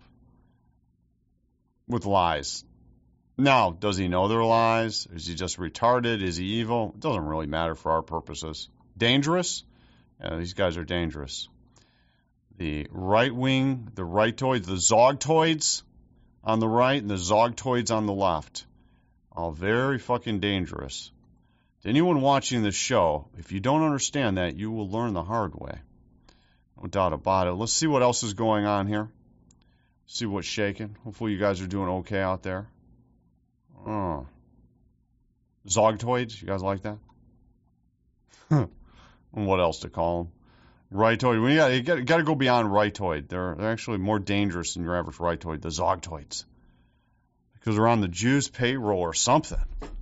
with lies. Now, does he know they're lies? Is he just retarded? Is he evil? It doesn't really matter for our purposes. Dangerous? Yeah, these guys are dangerous. The right wing, the rightoids, the zogtoids on the right and the zogtoids on the left. All very fucking dangerous. To anyone watching this show, if you don't understand that, you will learn the hard way. No doubt about it. Let's see what else is going on here. See what's shaking. Hopefully you guys are doing okay out there. Oh. Zogtoids? You guys like that? And what else to call them? Rightoid. You got to go beyond rightoid. They're actually more dangerous than your average rightoid, the zogtoids. Because they're on the Jews' payroll or something.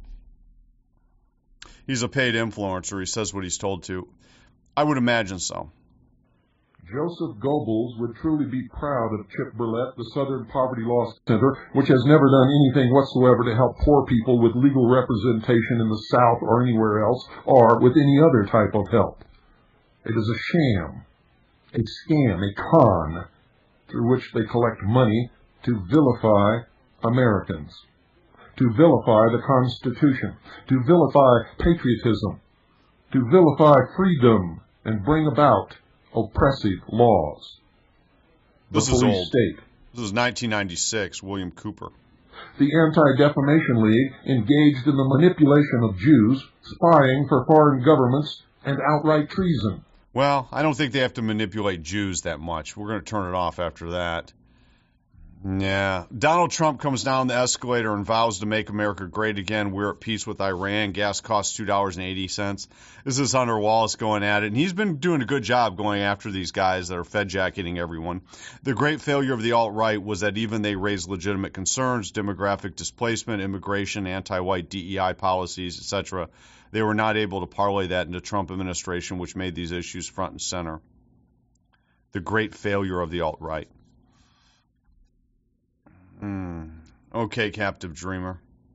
He's a paid influencer. He says what he's told to. I would imagine so. Joseph Goebbels would truly be proud of Chip Burlett, the Southern Poverty Law Center, which has never done anything whatsoever to help poor people with legal representation in the South or anywhere else, or with any other type of help. It is a sham, a scam, a con, through which they collect money to vilify Americans, to vilify the Constitution, to vilify patriotism, to vilify freedom, and bring about oppressive laws. This is old. State. This is 1996, William Cooper. The Anti-Defamation League engaged in the manipulation of Jews, spying for foreign governments, and outright treason. Well, I don't think they have to manipulate Jews that much. We're going to turn it off after that. Yeah. Donald Trump comes down the escalator and vows to make America great again. We're at peace with Iran. Gas costs $2.80. This is Hunter Wallace going at it. And he's been doing a good job going after these guys that are fed-jacketing everyone. The great failure of the alt-right was that even they raised legitimate concerns, demographic displacement, immigration, anti-white DEI policies, etc. They were not able to parlay that into Trump administration, which made these issues front and center. The great failure of the alt-right. Okay, captive dreamer.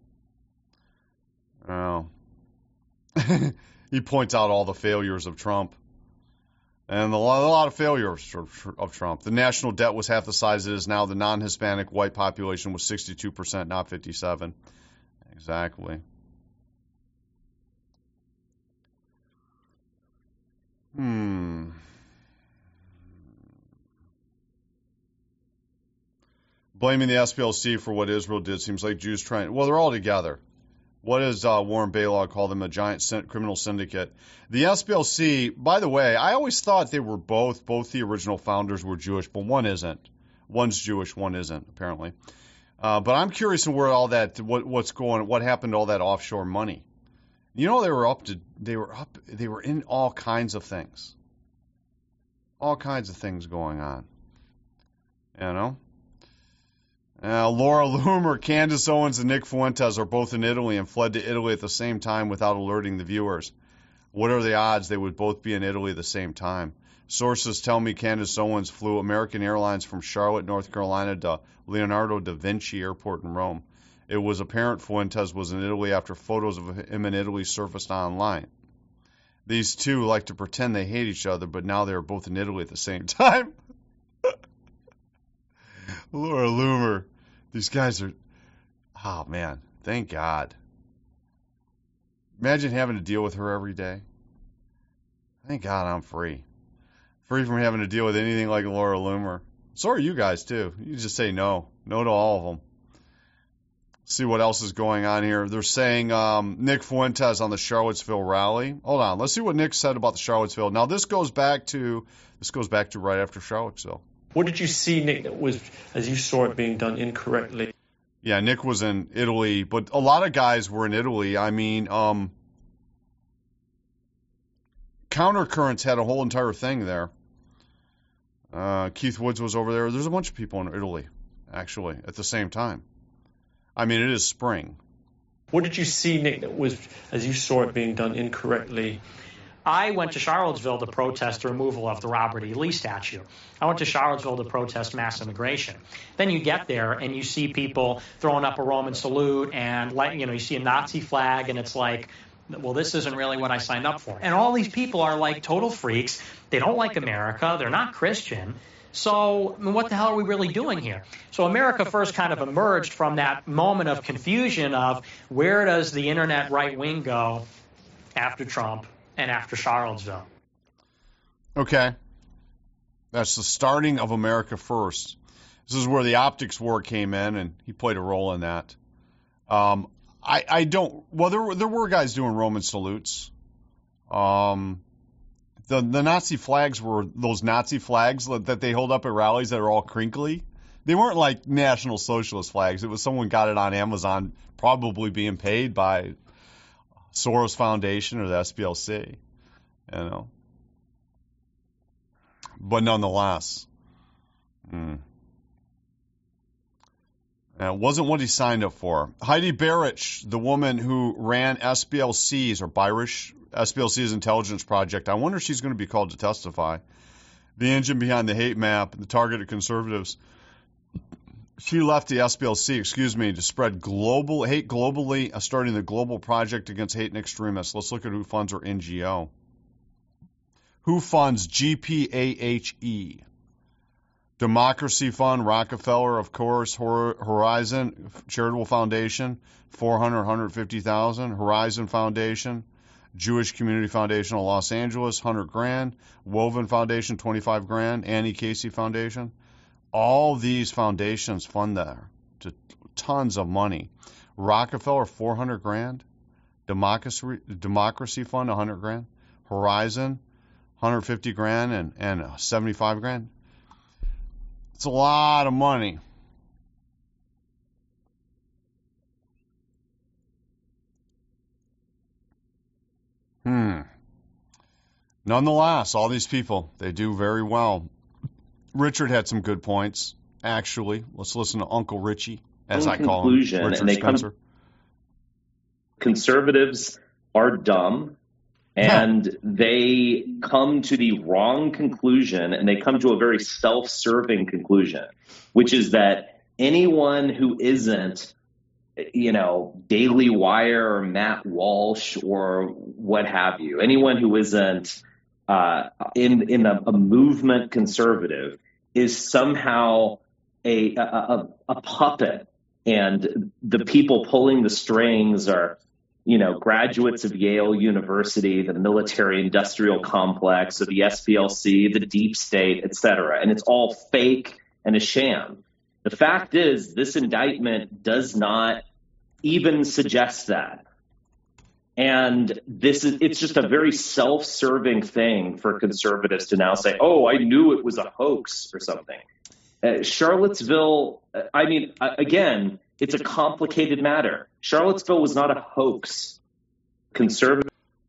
Oh. He points out all the failures of Trump. And a lot of failures of Trump. The national debt was half the size it is now. The non-Hispanic white population was 62%, not 57%. Exactly. Blaming the SPLC for what Israel did seems like Jews trying... Well, they're all together. What does Warren Balog call them? A giant criminal syndicate. The SPLC, by the way, I always thought they were both the original founders were Jewish, but one isn't. One's Jewish, one isn't, apparently. But I'm curious in where all that, what happened to all that offshore money. You know, they were in all kinds of things. All kinds of things going on. You know? Laura Loomer, Candace Owens, and Nick Fuentes are both in Italy and fled to Italy at the same time without alerting the viewers. What are the odds they would both be in Italy at the same time? Sources tell me Candace Owens flew American Airlines from Charlotte, North Carolina to Leonardo da Vinci Airport in Rome. It was apparent Fuentes was in Italy after photos of him in Italy surfaced online. These two like to pretend they hate each other, but now they are both in Italy at the same time. Laura Loomer. These guys are... Oh, man. Thank God. Imagine having to deal with her every day. Thank God I'm free. Free from having to deal with anything like Laura Loomer. So are you guys, too. You just say no. No to all of them. See what else is going on here. They're saying Nick Fuentes on the Charlottesville rally. Hold on. Let's see what Nick said about the Charlottesville. Now, this goes back to right after Charlottesville. What did you see, Nick, that was, as you saw it being done incorrectly? Yeah, Nick was in Italy, but a lot of guys were in Italy. I mean, Countercurrents had a whole entire thing there. Keith Woods was over there. There's a bunch of people in Italy, actually, at the same time. I mean, it is spring. What did you see, Nick, that was, as you saw it being done incorrectly? I went to Charlottesville to protest the removal of the Robert E. Lee statue. I went to Charlottesville to protest mass immigration. Then you get there and you see people throwing up a Roman salute and, you see a Nazi flag, and it's like, well, this isn't really what I signed up for. And all these people are like total freaks. They don't like America. They're not Christian. So what the hell are we really doing here? So America First kind of emerged from that moment of confusion of where does the internet right wing go after Trump and after Charlottesville. Okay. That's the starting of America First. This is where the optics war came in, and he played a role in that. There were guys doing Roman salutes. The Nazi flags were those Nazi flags that they hold up at rallies that are all crinkly. They weren't like National Socialist flags. It was someone got it on Amazon, probably being paid by Soros Foundation or the SPLC, But nonetheless, it wasn't what he signed up for. Heidi Barrich, the woman who ran SPLC's or SPLC's intelligence project, I wonder if she's going to be called to testify. The engine behind the hate map and the targeted conservatives. She left the SPLC, to spread global hate globally, starting the global project against hate and extremists. Let's look at who funds her NGO. Who funds GPAHE? Democracy Fund, Rockefeller, of course, Horizon Charitable Foundation, $450,000. Horizon Foundation, Jewish Community Foundation of Los Angeles, $100,000. Woven Foundation, $25,000. Annie Casey Foundation. All these foundations fund there to tons of money. Rockefeller, $400,000. Democracy Fund, $100,000. Horizon, $150,000 and $75,000. It's a lot of money. Nonetheless, all these people, they do very well. Richard had some good points, actually. Let's listen to Uncle Richie, as I call him. Richard and they Spencer. Conservatives are dumb, and they come to the wrong conclusion, and they come to a very self-serving conclusion, which is that anyone who isn't, Daily Wire or Matt Walsh or what have you, anyone who isn't in a movement conservative is somehow a puppet, and the people pulling the strings are, graduates of Yale University, the military-industrial complex, or the SPLC, the deep state, etc. And it's all fake and a sham. The fact is, this indictment does not even suggest that. And it's just a very self-serving thing for conservatives to now say, oh, I knew it was a hoax or something. Charlottesville, again, it's a complicated matter. Charlottesville was not a hoax. Conservative.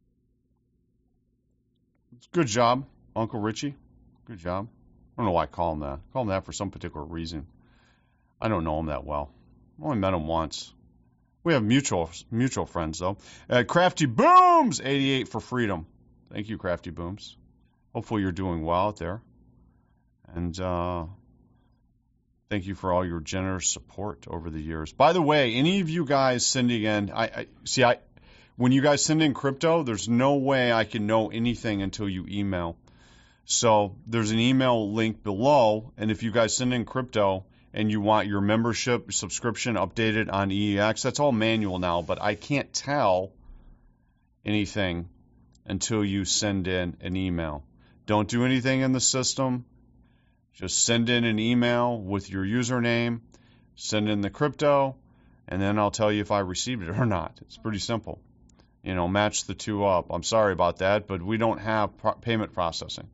Good job, Uncle Richie. Good job. I don't know why I call him that. I call him that for some particular reason. I don't know him that well. I only met him once. We have mutual friends, though. Crafty Booms, 88 for freedom. Thank you, Crafty Booms. Hopefully you're doing well out there. And thank you for all your generous support over the years. By the way, any of you guys sending in, when you guys send in crypto, there's no way I can know anything until you email. So there's an email link below, and if you guys send in crypto and you want your membership subscription updated on EEX, that's all manual now, but I can't tell anything until you send in an email. Don't do anything in the system. Just send in an email with your username, send in the crypto, and then I'll tell you if I received it or not. It's pretty simple. Match the two up. I'm sorry about that, but we don't have payment processing.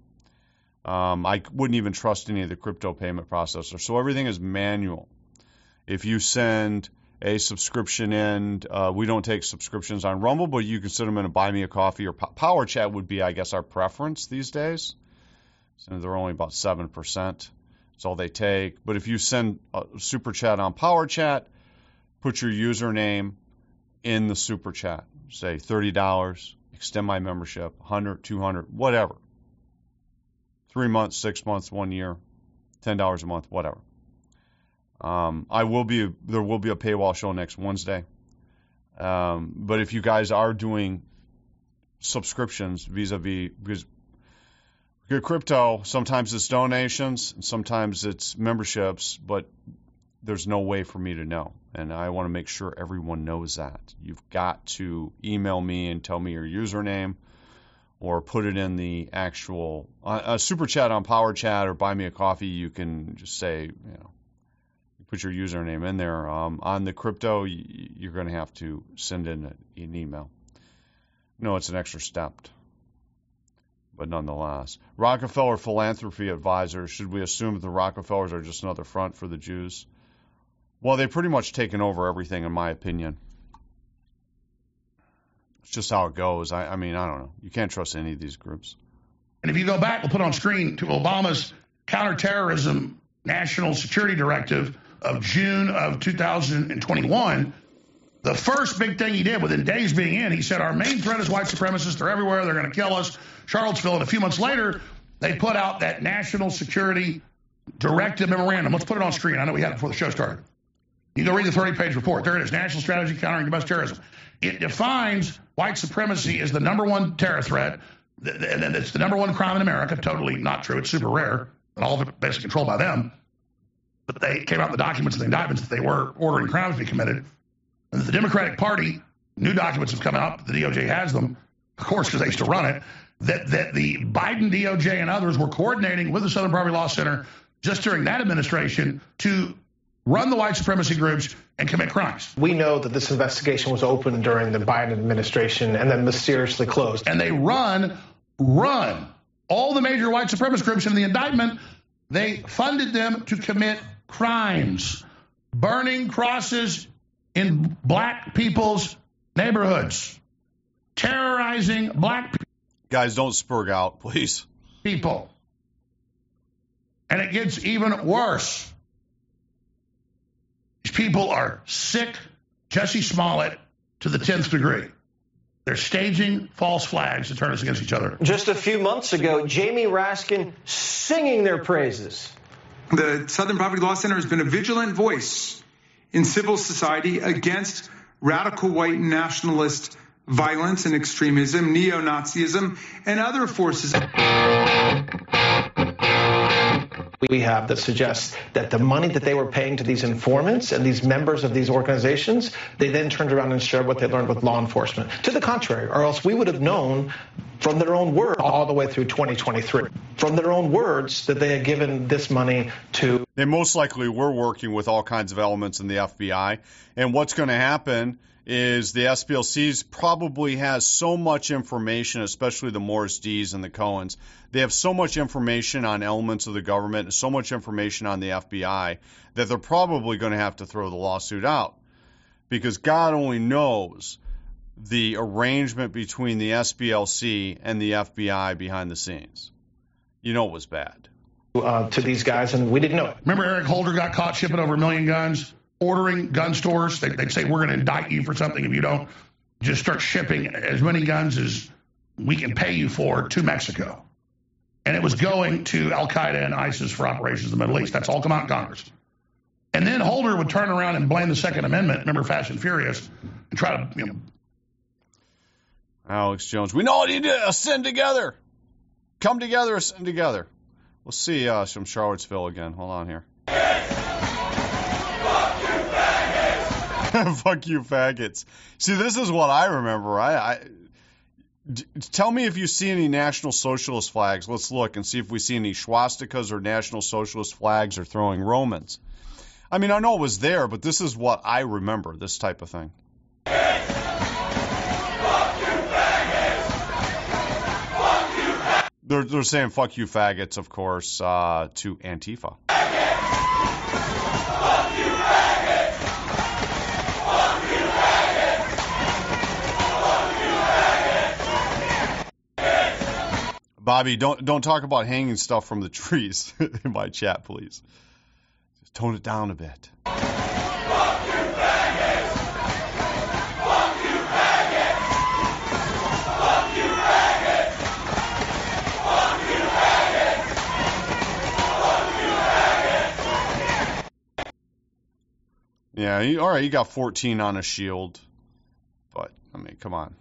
I wouldn't even trust any of the crypto payment processors. So everything is manual. If you send a subscription in, we don't take subscriptions on Rumble, but you can send them in a Buy Me a Coffee or Power Chat would be, I guess, our preference these days. So they're only about 7%. That's all they take. But if you send a Super Chat on Power Chat, put your username in the Super Chat. Say $30, extend my membership, $100, $200, whatever. 3 months, 6 months, 1 year, $10 a month, whatever. There will be a paywall show next Wednesday. But if you guys are doing subscriptions vis-a-vis, because good crypto, sometimes it's donations, and sometimes it's memberships, but there's no way for me to know. And I want to make sure everyone knows that. You've got to email me and tell me your username, or put it in the actual Super Chat on Power Chat or Buy Me a Coffee. You can just say, you put your username in there. On the crypto, you're going to have to send in an email. No, it's an extra step, but nonetheless. Rockefeller Philanthropy Advisors. Should we assume that the Rockefellers are just another front for the Jews? Well, they've pretty much taken over everything, in my opinion. It's just how it goes. I don't know. You can't trust any of these groups. And if you go back, we'll put on screen to Obama's counterterrorism national security directive of June of 2021. The first big thing he did within days being in, he said, our main threat is white supremacists. They're everywhere. They're going to kill us. Charlottesville. And a few months later, they put out that national security directive memorandum. Let's put it on screen. I know we had it before the show started. You go read the 30-page report. There it is. National Strategy Countering Domestic Terrorism. It defines white supremacy as the number one terror threat. And it's the number one crime in America. Totally not true. It's super rare. And all of it basically controlled by them. But they came out in the documents and the indictments that they were ordering crimes to be committed. And that the Democratic Party, new documents have come out. The DOJ has them, of course, because they used to run it. That the Biden DOJ and others were coordinating with the Southern Poverty Law Center just during that administration to run the white supremacy groups and commit crimes. We know that this investigation was opened during the Biden administration and then mysteriously closed. And they run all the major white supremacist groups in the indictment. They funded them to commit crimes, burning crosses in black people's neighborhoods, terrorizing black people. Guys, don't spurg out, please. People. And it gets even worse. These people are sick, Jussie Smollett, to the 10th degree. They're staging false flags to turn us against each other. Just a few months ago, Jamie Raskin singing their praises. The Southern Poverty Law Center has been a vigilant voice in civil society against radical white nationalist violence and extremism, neo-Nazism, and other forces. We have that suggests that the money that they were paying to these informants and these members of these organizations, they then turned around and shared what they learned with law enforcement. To the contrary, or else we would have known from their own words all the way through 2023, from their own words that they had given this money to. They most likely were working with all kinds of elements in the FBI. And what's going to happen is the SPLC's probably has so much information, especially the Morris D's and the Cohens. They have so much information on elements of the government and so much information on the FBI that they're probably going to have to throw the lawsuit out, because God only knows the arrangement between the SPLC and the FBI behind the scenes. You know it was bad. To these guys, and we didn't know it. Remember Eric Holder got caught shipping over 1 million guns, ordering gun stores. They'd say, we're going to indict you for something if you don't just start shipping as many guns as we can pay you for to Mexico. And it was going to Al-Qaeda and ISIS for operations in the Middle East. That's all come out in Congress. And then Holder would turn around and blame the Second Amendment, remember Fast and Furious, and try to, Alex Jones, we know what you did. Ascend together. Come together, ascend together. We'll see some Charlottesville again. Hold on here. Fuck you, faggots. See, this is what I remember. Tell me if you see any National Socialist flags. Let's look and see if we see any swastikas or National Socialist flags or throwing Romans. I mean, I know it was there, but this is what I remember, this type of thing. They're saying fuck you, faggots, of course, to Antifa. Bobby, don't talk about hanging stuff from the trees in my chat, please. Just tone it down a bit. Yeah, all right, you got 14 on a shield. But, I mean, come on.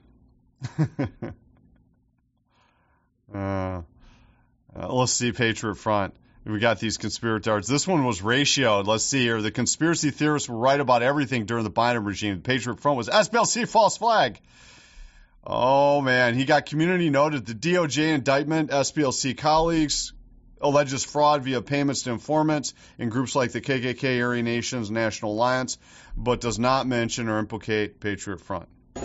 Let's see, Patriot Front. We got these conspirators. This one was ratioed. Let's see here. The conspiracy theorists were right about everything during the Biden regime. The Patriot Front was SPLC false flag. Oh, man. He got community noted. The DOJ indictment, SPLC colleagues, alleges fraud via payments to informants in groups like the KKK, Aryan Nations, National Alliance, but does not mention or implicate Patriot Front.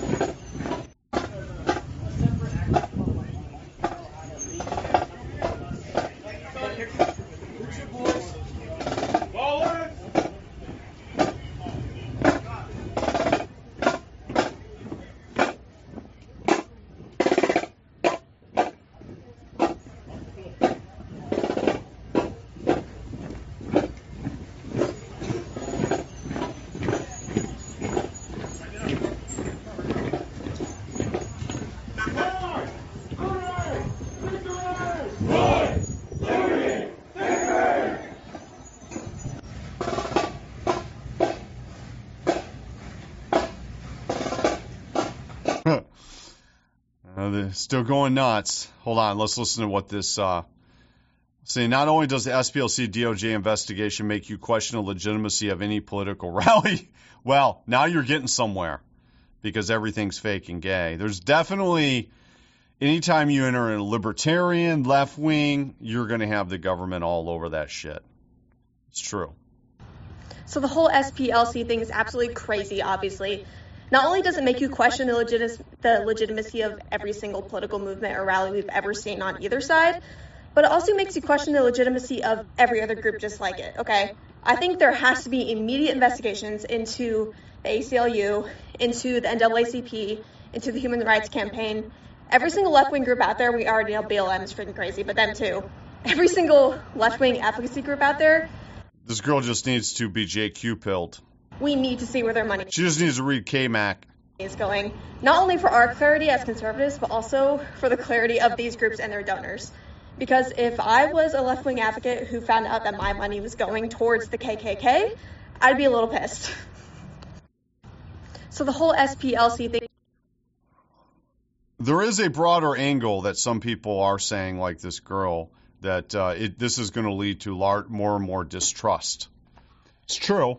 Still going nuts. Hold on. Let's listen to what this say. Not only does the SPLC DOJ investigation make you question the legitimacy of any political rally, well, now you're getting somewhere because everything's fake and gay. There's definitely, anytime you enter a libertarian, left wing, you're going to have the government all over that shit. It's true. So the whole SPLC thing is absolutely crazy, obviously. Not only does it make you question the legitimacy of every single political movement or rally we've ever seen on either side, but it also makes you question the legitimacy of every other group just like it, okay? I think there has to be immediate investigations into the ACLU, into the NAACP, into the Human Rights Campaign. Every single left-wing group out there, we already know BLM is freaking crazy, but them too. Every single left-wing advocacy group out there. This girl just needs to be JQ-pilled. We need to see where their money She just needs to read K-Mac. Is going, not only for our clarity as conservatives, but also for the clarity of these groups and their donors. Because if I was a left-wing advocate who found out that my money was going towards the KKK, I'd be a little pissed. So the whole SPLC thing. There is a broader angle that some people are saying, like this girl, that this is going to lead to more and more distrust. It's true.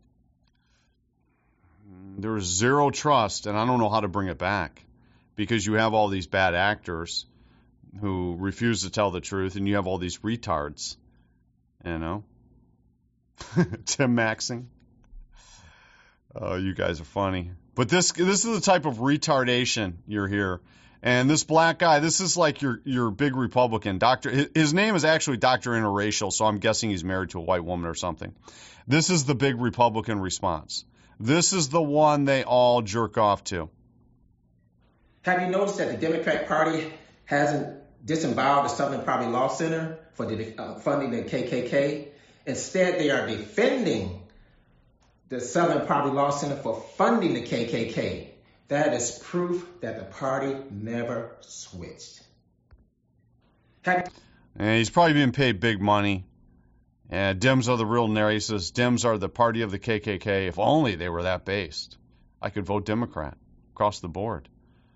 There's zero trust, and I don't know how to bring it back because you have all these bad actors who refuse to tell the truth, and you have all these retards, you know? Tim Maxing. Oh, you guys are funny. But this is the type of retardation you're here. And this black guy, this is like your big Republican. His name is actually Dr. Interracial, so I'm guessing he's married to a white woman or something. This is the big Republican response. This is the one they all jerk off to. Have you noticed that the Democratic Party hasn't disemboweled the Southern Poverty Law Center for funding the KKK? Instead, they are defending the Southern Poverty Law Center for funding the KKK. That is proof that the party never switched. And he's probably being paid big money. And Dems are the real narrative. He says Dems are the party of the KKK. If only they were that based. I could vote Democrat across the board.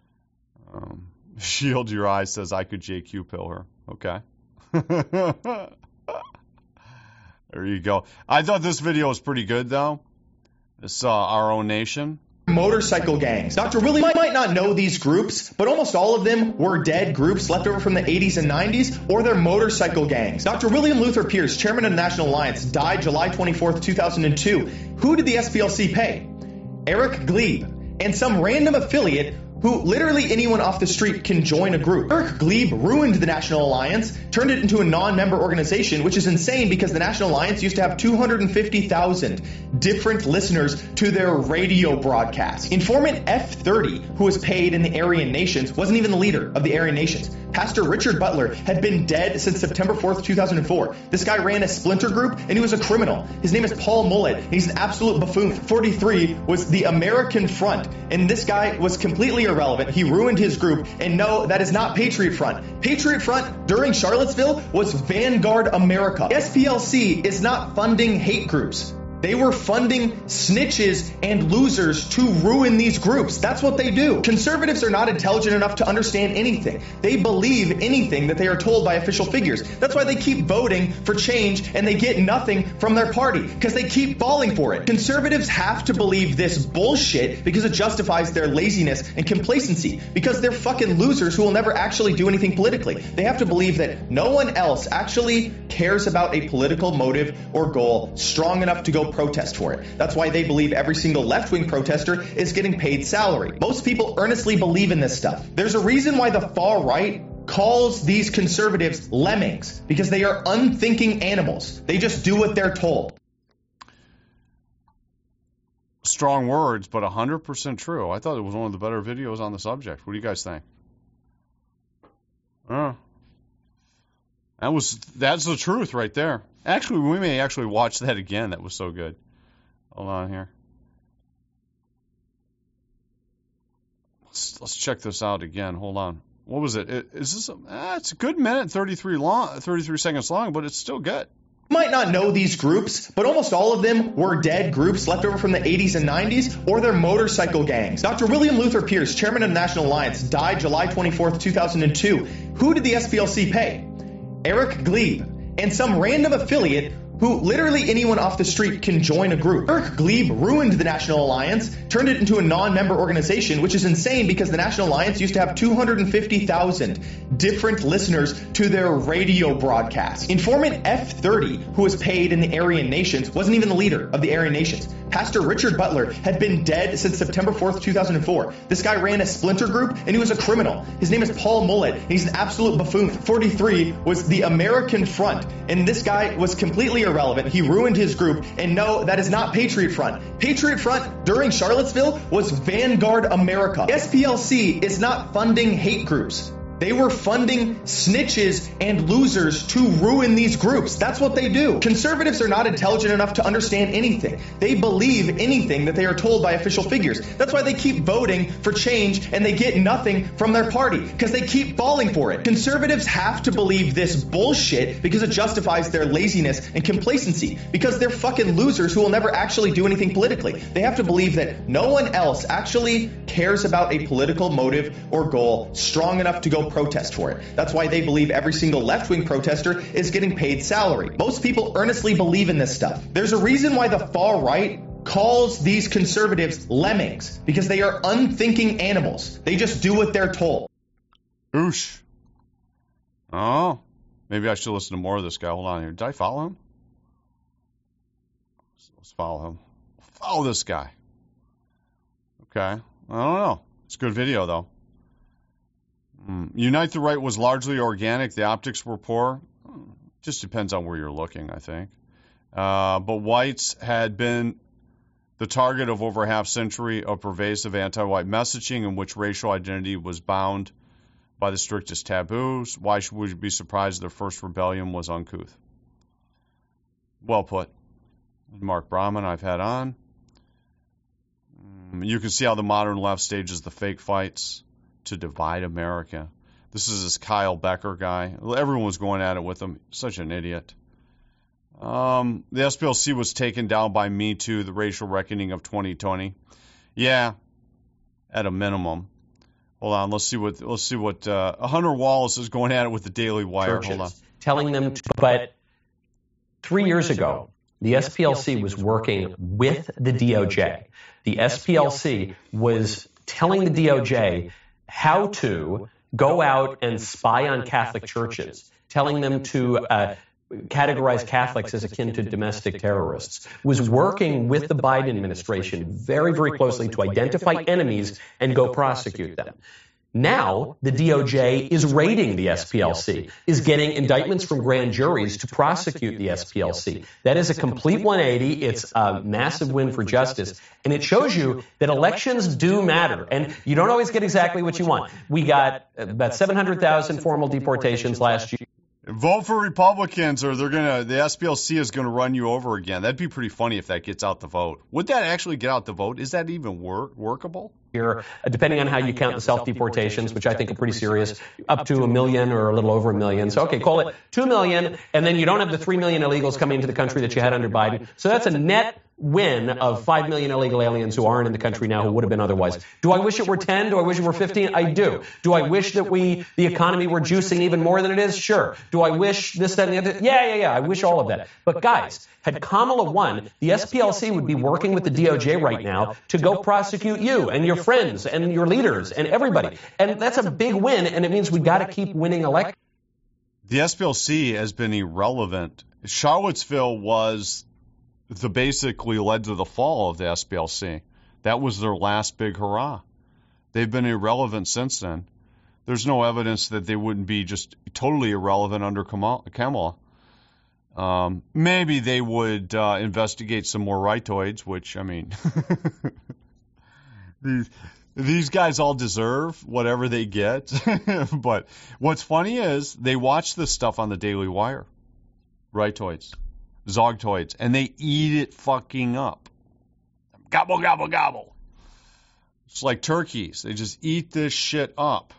Shield Your Eyes says I could JQ pill her. Okay. There you go. I thought this video was pretty good, though. This Our Own Nation. Motorcycle gangs. Dr. Willie might not know these groups, but almost all of them were dead groups left over from the 80s and 90s, or they're motorcycle gangs. Dr. William Luther Pierce, chairman of the National Alliance, died July 24th, 2002. Who did the SPLC pay? Eric Glebe and some random affiliate who literally anyone off the street can join a group. Eric Glebe ruined the National Alliance, turned it into a non-member organization, which is insane because the National Alliance used to have 250,000 different listeners to their radio broadcast. Informant F30, who was paid in the Aryan Nations, wasn't even the leader of the Aryan Nations. Pastor Richard Butler had been dead since September 4th, 2004. This guy ran a splinter group, and he was a criminal. His name is Paul Mullet. He's an absolute buffoon. 43 was the American Front, and this guy was completely irrelevant. He ruined his group, and no, that is not Patriot Front. Patriot Front during Charlottesville was Vanguard America. SPLC is not funding hate groups. They were funding snitches and losers to ruin these groups. That's what they do. Conservatives are not intelligent enough to understand anything. They believe anything that they are told by official figures. That's why they keep voting for change and they get nothing from their party, because they keep falling for it. Conservatives have to believe this bullshit because it justifies their laziness and complacency, because they're fucking losers who will never actually do anything politically. They have to believe that no one else actually cares about a political motive or goal strong enough to go protest for it. That's why they believe every single left-wing protester is getting paid salary. Most people earnestly believe in this stuff. There's a reason why the far right calls these conservatives lemmings, because they are unthinking animals. They just do what they're told. Strong words, but 100% true. I thought it was one of the better videos on the subject. What do you guys think? That's the truth right there. Actually, we may actually watch that again. That was so good. Hold on here. Let's check this out again. Hold on. What was it? Is this? It's a good minute, 33 seconds long, but it's still good. You might not know these groups, but almost all of them were dead groups left over from the 80s and 90s, or they're motorcycle gangs. Dr. William Luther Pierce, chairman of the National Alliance, died July 24th, 2002. Who did the SPLC pay? Eric Glebe and some random affiliate who literally anyone off the street can join a group. Eric Glebe ruined the National Alliance, turned it into a non-member organization, which is insane because the National Alliance used to have 250,000 different listeners to their radio broadcast. Informant F30, who was paid in the Aryan Nations, wasn't even the leader of the Aryan Nations. Pastor Richard Butler had been dead since September 4th, 2004. This guy ran a splinter group, and he was a criminal. His name is Paul Mullet. He's an absolute buffoon. 43 was the American Front, and this guy was completely irrelevant. He ruined his group, and no, that is not Patriot Front. Patriot Front during Charlottesville was Vanguard America. SPLC is not funding hate groups. They were funding snitches and losers to ruin these groups. That's what they do. Conservatives are not intelligent enough to understand anything. They believe anything that they are told by official figures. That's why they keep voting for change and they get nothing from their party, because they keep falling for it. Conservatives have to believe this bullshit because it justifies their laziness and complacency, because they're fucking losers who will never actually do anything politically. They have to believe that no one else actually cares about a political motive or goal strong enough to go protest for it. That's why they believe every single left-wing protester is getting paid salary. Most people earnestly believe in this stuff. There's a reason why the far right calls these conservatives lemmings, because they are unthinking animals. They just do what they're told. Oosh. Oh, maybe I should listen to more of this guy. Hold on here. Did I follow him? Let's follow him. Follow this guy. Okay. I don't know. It's a good video, though. Unite the Right was largely organic. The optics were poor. Just depends on where you're looking, I think. But whites had been the target of over a half-century of pervasive anti-white messaging in which racial identity was bound by the strictest taboos. Why should we be surprised their first rebellion was uncouth? Well put. Mark Brahman I've had on. You can see how the modern left stages the fake fights to divide America. This is this Kyle Becker guy. Everyone was going at it with him. Such an idiot. The SPLC was taken down by Me Too, the racial reckoning of 2020. Yeah, at a minimum. Hold on, let's see what Hunter Wallace is going at it with the Daily Wire. Churches, hold on. Telling them to, but 3 years ago, the SPLC was working with the DOJ. The SPLC was telling the DOJ how to go out and spy on Catholic churches, telling them to categorize Catholics as akin to domestic terrorists, was working with the Biden administration very, very closely to identify enemies and go prosecute them. Now, the DOJ is raiding the SPLC, is getting indictments from grand juries to prosecute the SPLC. That is a complete 180. It's a massive win for justice. And it shows you that elections do matter. And you don't always get exactly what you want. We got about 700,000 formal deportations last year. Vote for Republicans or the SPLC is gonna run you over again. That'd be pretty funny if that gets out the vote. Would that actually get out the vote? Is that even workable? Here, depending on how you count the self-deportations, which I think are pretty serious, up to 1 million or a little over 1 million. So, okay, call it 2 million, and then you don't have the 3 million illegals coming into the country that you had under Biden. So that's a net win of 5 million illegal aliens who aren't in the country now who would have been otherwise. Do I wish it were 10? Do I wish it were 15? I do. Do I wish that the economy were juicing even more than it is? Sure. Do I wish this, that, and the other? Yeah. I wish all of that. But guys, had Kamala won, the SPLC would be working with the DOJ right now to go prosecute you and your friends and your leaders and everybody. And that's a big win, and it means we got to keep winning elections. The SPLC has been irrelevant. Charlottesville was basically led to the fall of the SPLC. That was their last big hurrah. They've been irrelevant since then. There's no evidence that they wouldn't be just totally irrelevant under Kamala. Maybe they would investigate some more rightoids, which, I mean, these guys all deserve whatever they get. But what's funny is they watch this stuff on the Daily Wire. Rightoids. Zogtoids, and they eat it fucking up. Gobble, gobble, gobble. It's like turkeys. They just eat this shit up.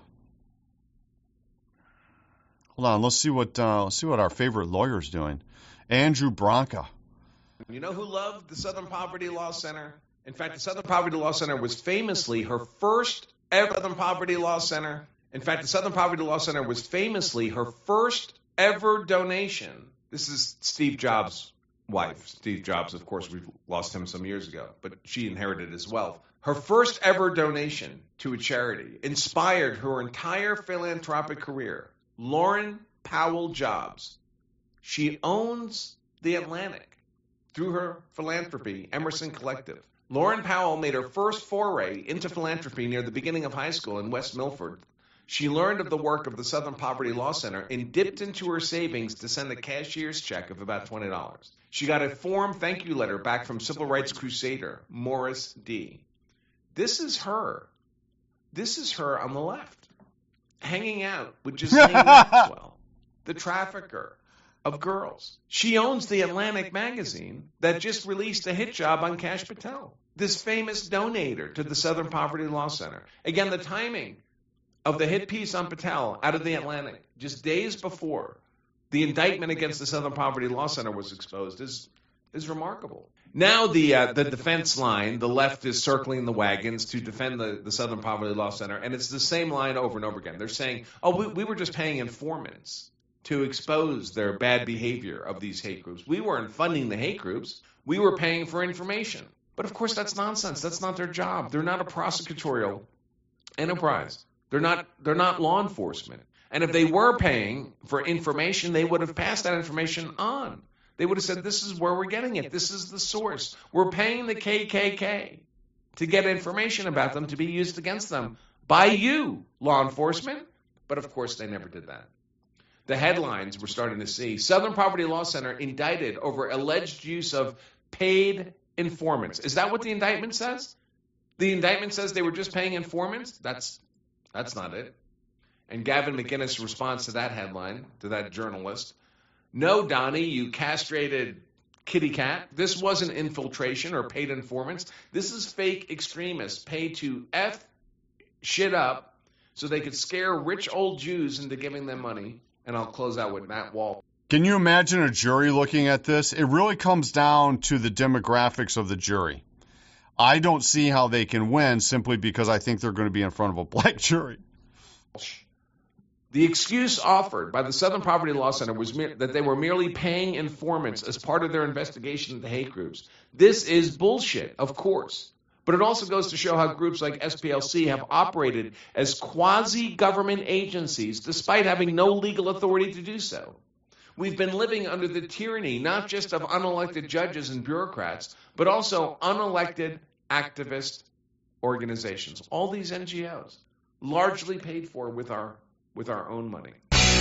Hold on, let's see what our favorite lawyer's doing. Andrew Branca. You know who loved the Southern Poverty Law Center? In fact, the Southern Poverty Law Center was famously her first ever Southern Poverty Law Center. In fact, the Southern Poverty Law Center was famously her first ever donation. This is Steve Jobs' wife. Steve Jobs, of course, we lost him some years ago, but she inherited his wealth. Her first ever donation to a charity inspired her entire philanthropic career. Lauren Powell Jobs. She owns The Atlantic through her philanthropy, Emerson Collective. Lauren Powell made her first foray into philanthropy near the beginning of high school in West Milford. She learned of the work of the Southern Poverty Law Center and dipped into her savings to send a cashier's check of about $20. She got a form thank you letter back from civil rights crusader Morris D. This is her. This is her on the left, hanging out with Ghislaine Maxwell, the trafficker of girls. She owns The Atlantic magazine that just released a hit job on Kash Patel, this famous donator to the Southern Poverty Law Center. Again, the timing of the hit piece on Patel out of The Atlantic, just days before the indictment against the Southern Poverty Law Center was exposed, is remarkable. Now the defense line, the left is circling the wagons to defend the Southern Poverty Law Center, and it's the same line over and over again. They're saying, we were just paying informants to expose their bad behavior of these hate groups. We weren't funding the hate groups. We were paying for information. But of course, that's nonsense. That's not their job. They're not a prosecutorial enterprise. They're not law enforcement. And if they were paying for information, they would have passed that information on. They would have said, this is where we're getting it. This is the source. We're paying the KKK to get information about them to be used against them by you, law enforcement. But of course, they never did that. The headlines we're starting to see: Southern Poverty Law Center indicted over alleged use of paid informants. Is that what the indictment says? The indictment says they were just paying informants? That's not it. And Gavin McInnes responds to that headline, to that journalist: "No, Donnie, you castrated kitty cat. This wasn't infiltration or paid informants. This is fake extremists paid to F shit up so they could scare rich old Jews into giving them money." And I'll close out with Matt Wall. Can you imagine a jury looking at this? It really comes down to the demographics of the jury. I don't see how they can win simply because I think they're going to be in front of a black jury. The excuse offered by the Southern Poverty Law Center was that they were merely paying informants as part of their investigation into hate groups. This is bullshit, of course. But it also goes to show how groups like SPLC have operated as quasi-government agencies despite having no legal authority to do so. We've been living under the tyranny not just of unelected judges and bureaucrats, but also unelected activist organizations. All these NGOs, largely paid for with our own money.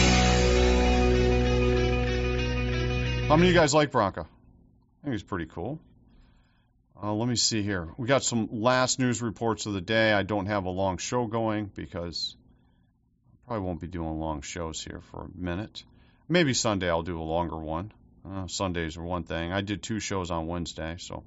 How many of you guys like Bronco? I think he's pretty cool. Let me see here. We got some last news reports of the day. I don't have a long show going because I probably won't be doing long shows here for a minute. Maybe Sunday I'll do a longer one. Sundays are one thing. I did 2 shows on Wednesday, so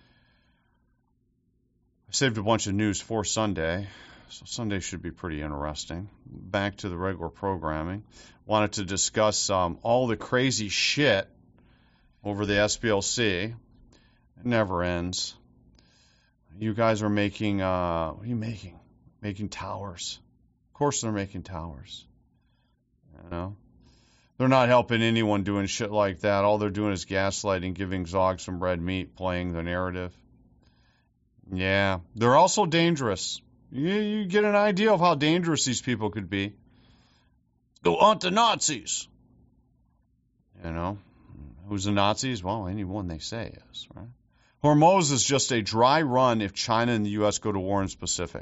I saved a bunch of news for Sunday. So Sunday should be pretty interesting. Back to the regular programming. Wanted to discuss all the crazy shit over the SPLC. It never ends. You guys are making, what are you making? Making towers. Of course they're making towers. You know? They're not helping anyone doing shit like that. All they're doing is gaslighting, giving Zog some red meat, playing the narrative. Yeah. They're also dangerous. You get an idea of how dangerous these people could be. Go hunt the Nazis. You know? Who's the Nazis? Well, anyone they say is, right? Hormuz is just a dry run if China and the U.S. go to war in the Pacific.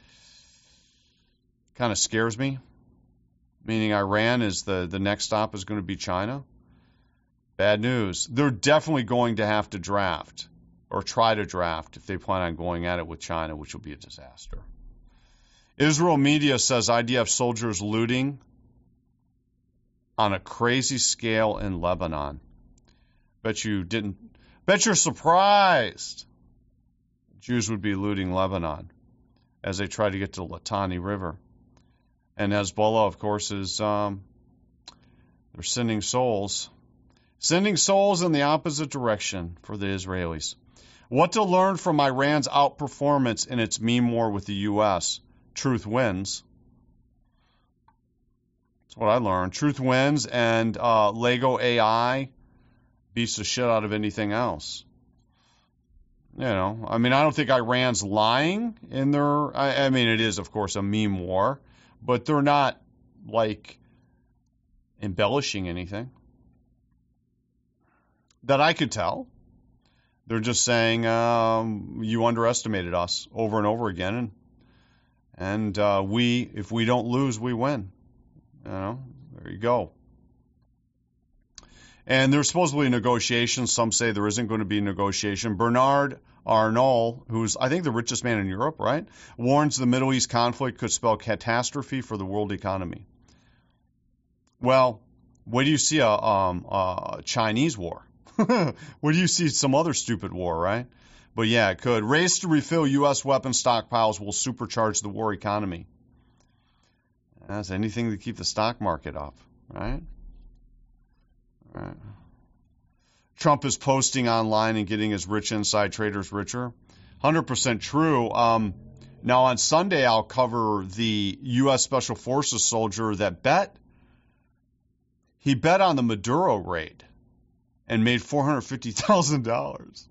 Kind of scares me. Meaning Iran is the next stop is going to be China. Bad news. They're definitely going to have to draft or try to draft if they plan on going at it with China, which will be a disaster. Israel media says IDF soldiers looting on a crazy scale in Lebanon. Bet you're surprised Jews would be looting Lebanon as they try to get to the Litani River. And Hezbollah, of course, is they're sending souls in the opposite direction for the Israelis. What to learn from Iran's outperformance in its meme war with the U.S.? Truth wins. That's what I learned. Truth wins, and Lego AI beats the shit out of anything else. You know, I mean, I don't think Iran's lying in their... I mean, it is, of course, a meme war, but they're not, like, embellishing anything that I could tell. They're just saying, you underestimated us over and over again, and if we don't lose, we win. You know, there you go. And there's supposedly negotiations. Some say there isn't going to be a negotiation. Bernard Arnault, who's, I think, the richest man in Europe, right, warns the Middle East conflict could spell catastrophe for the world economy. Well, where do you see a Chinese war? Where do you see some other stupid war, right? But yeah, it could. Race to refill U.S. weapon stockpiles will supercharge the war economy. That's anything to keep the stock market up, right? All right. Trump is posting online and getting his rich inside traders richer. 100% true. Now on Sunday, I'll cover the U.S. Special Forces soldier that bet. He bet on the Maduro raid and made $450,000.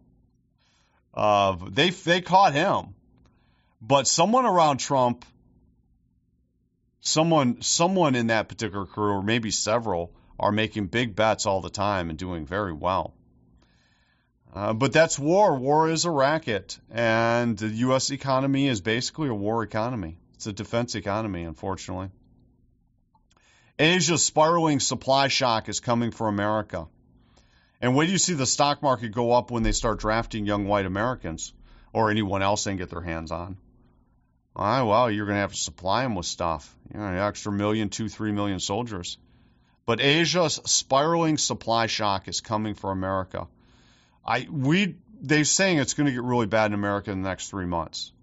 They caught him, but someone around Trump, someone in that particular crew, or maybe several, are making big bets all the time and doing very well. But that's war. War is a racket, and the U.S. economy is basically a war economy. It's a defense economy, unfortunately. Asia's spiraling supply shock is coming for America. And wait till you see the stock market go up when they start drafting young white Americans or anyone else they can get their hands on. Well, you're going to have to supply them with stuff. An extra 1 million, 2-3 million soldiers. But Asia's spiraling supply shock is coming for America. They're saying it's going to get really bad in America in the next 3 months.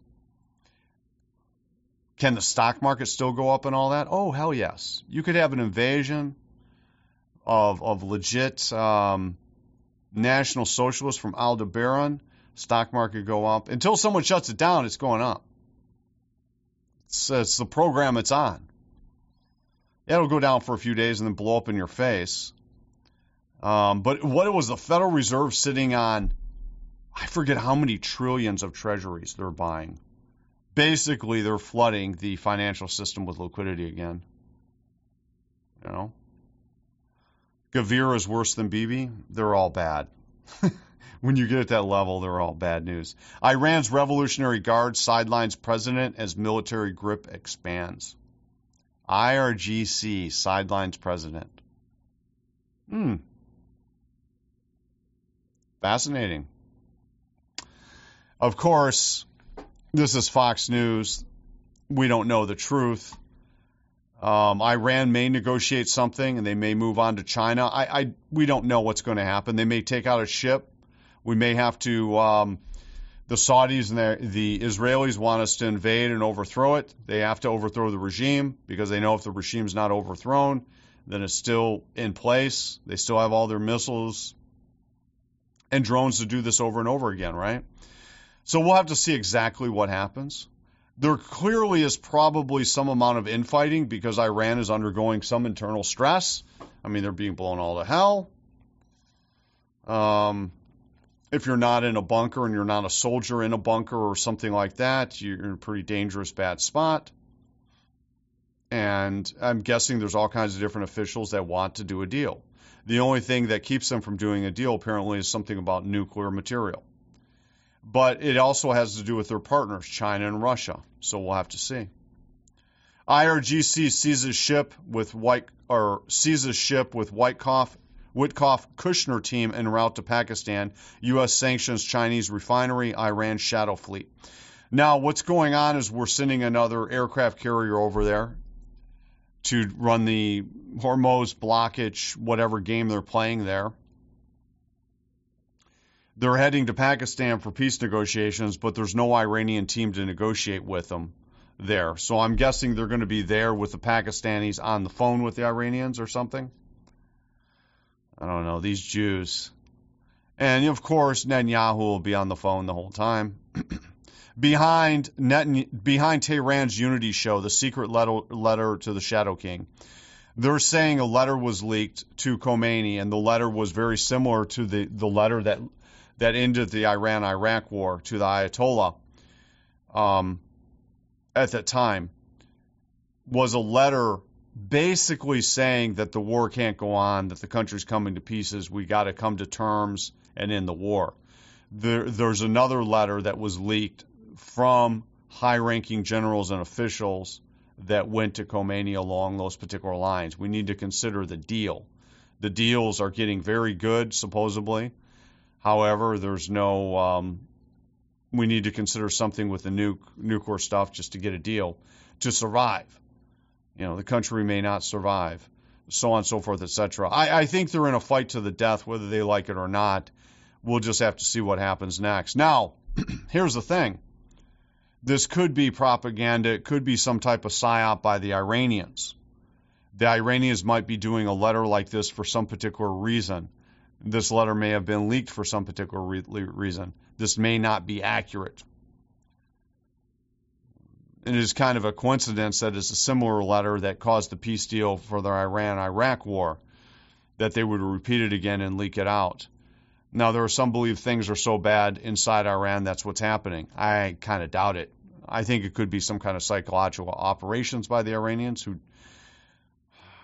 Can the stock market still go up and all that? Oh, hell yes. You could have an invasion of legit National Socialists from Aldebaran. Stock market go up. Until someone shuts it down, it's going up. It's the program it's on. It'll go down for a few days and then blow up in your face. But what was the Federal Reserve sitting on? I forget how many trillions of treasuries they're buying. Basically, they're flooding the financial system with liquidity again. You know? Gavir is worse than Bibi. They're all bad. When you get at that level, they're all bad news. Iran's Revolutionary Guard sidelines president as military grip expands. IRGC sidelines president. Fascinating. Of course, this is Fox News. We don't know the truth. Iran may negotiate something, and they may move on to China. We don't know what's going to happen. They may take out a ship. We may have to. The Saudis and the Israelis want us to invade and overthrow it. They have to overthrow the regime because they know if the regime's not overthrown, then it's still in place. They still have all their missiles and drones to do this over and over again, right? So we'll have to see exactly what happens. There clearly is probably some amount of infighting because Iran is undergoing some internal stress. I mean, they're being blown all to hell. If you're not in a bunker and you're not a soldier in a bunker or something like that, you're in a pretty dangerous, bad spot. And I'm guessing there's all kinds of different officials that want to do a deal. The only thing that keeps them from doing a deal apparently is something about nuclear material. But it also has to do with their partners, China and Russia. So we'll have to see. IRGC seizes ship with Witkoff-Kushner team en route to Pakistan. U.S. sanctions Chinese refinery, Iran shadow fleet. Now, what's going on is we're sending another aircraft carrier over there to run the Hormuz blockage, whatever game they're playing there. They're heading to Pakistan for peace negotiations, but there's no Iranian team to negotiate with them there. So I'm guessing they're going to be there with the Pakistanis on the phone with the Iranians or something. I don't know, these Jews. And, of course, Netanyahu will be on the phone the whole time. Behind Tehran's unity show, the secret letter to the Shadow King, they're saying a letter was leaked to Khomeini, and the letter was very similar to the letter that ended the Iran-Iraq war to the Ayatollah at that time, was a letter basically saying that the war can't go on, that the country's coming to pieces, we got to come to terms and end the war. There's another letter that was leaked from high-ranking generals and officials that went to Khomeini along those particular lines. We need to consider the deal. The deals are getting very good, supposedly. However, there's no we need to consider something with the nuclear stuff just to get a deal to survive. You know, the country may not survive, so on and so forth, etc. I think they're in a fight to the death, whether they like it or not. We'll just have to see what happens next. Now, here's the thing. This could be propaganda. It could be some type of psyop by the Iranians. The Iranians might be doing a letter like this for some particular reason. This letter may have been leaked for some particular reason. This may not be accurate. It is kind of a coincidence that it's a similar letter that caused the peace deal for the Iran-Iraq war, that they would repeat it again and leak it out. Now, there are some believe things are so bad inside Iran that's what's happening. I kind of doubt it. I think it could be some kind of psychological operations by the Iranians who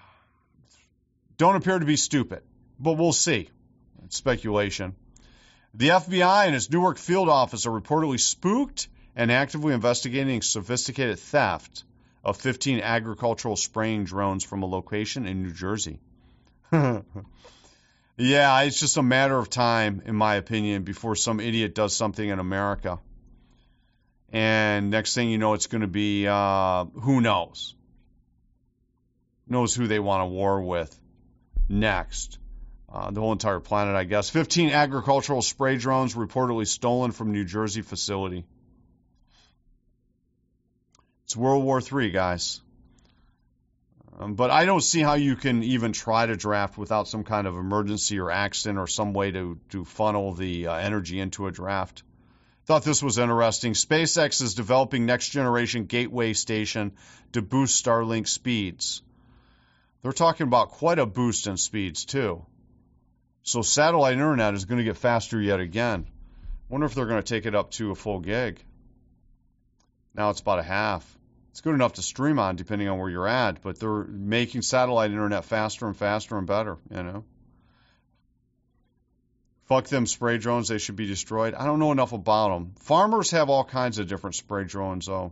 don't appear to be stupid, but we'll see. It's speculation. The FBI and its Newark field office are reportedly spooked and actively investigating sophisticated theft of 15 agricultural spraying drones from a location in New Jersey. Yeah, it's just a matter of time, in my opinion, before some idiot does something in America. And next thing you know, it's going to be, who knows? Knows who they want to war with next. The whole entire planet, I guess. 15 agricultural spray drones reportedly stolen from New Jersey facility. It's World War III, guys. But I don't see how you can even try to draft without some kind of emergency or accident or some way to funnel the energy into a draft. Thought this was interesting. SpaceX is developing next-generation gateway station to boost Starlink speeds. They're talking about quite a boost in speeds, too. So satellite internet is going to get faster yet again. Wonder if they're going to take it up to a full gig. Now it's about a half. It's good enough to stream on, depending on where you're at, but they're making satellite internet faster and faster and better, you know. Fuck them spray drones, they should be destroyed. I don't know enough about them. Farmers have all kinds of different spray drones, though.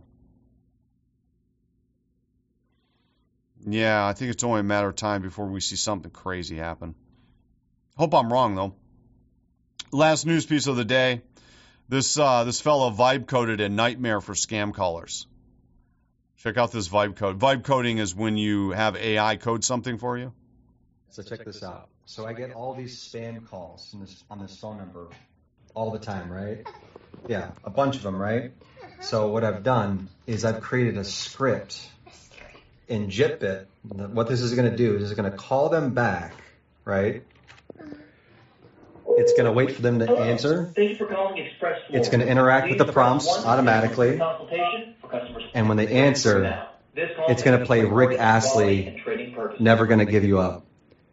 Yeah, I think it's only a matter of time before we see something crazy happen. Hope I'm wrong, though. Last news piece of the day. This fellow vibe coded a nightmare for scam callers. Check out this vibe code. Vibe coding is when you have AI code something for you. So check this out. So I get all these spam calls on this phone number all the time, right? Yeah, a bunch of them, right? So what I've done is I've created a script in JitBit. What this is going to do is it's going to call them back, right? It's going to wait for them to answer. Thank you for calling Express Flooring. It's going to interact with the prompts automatically. And when they answer, it's going to play Rick Astley, Never Gonna Give You Up.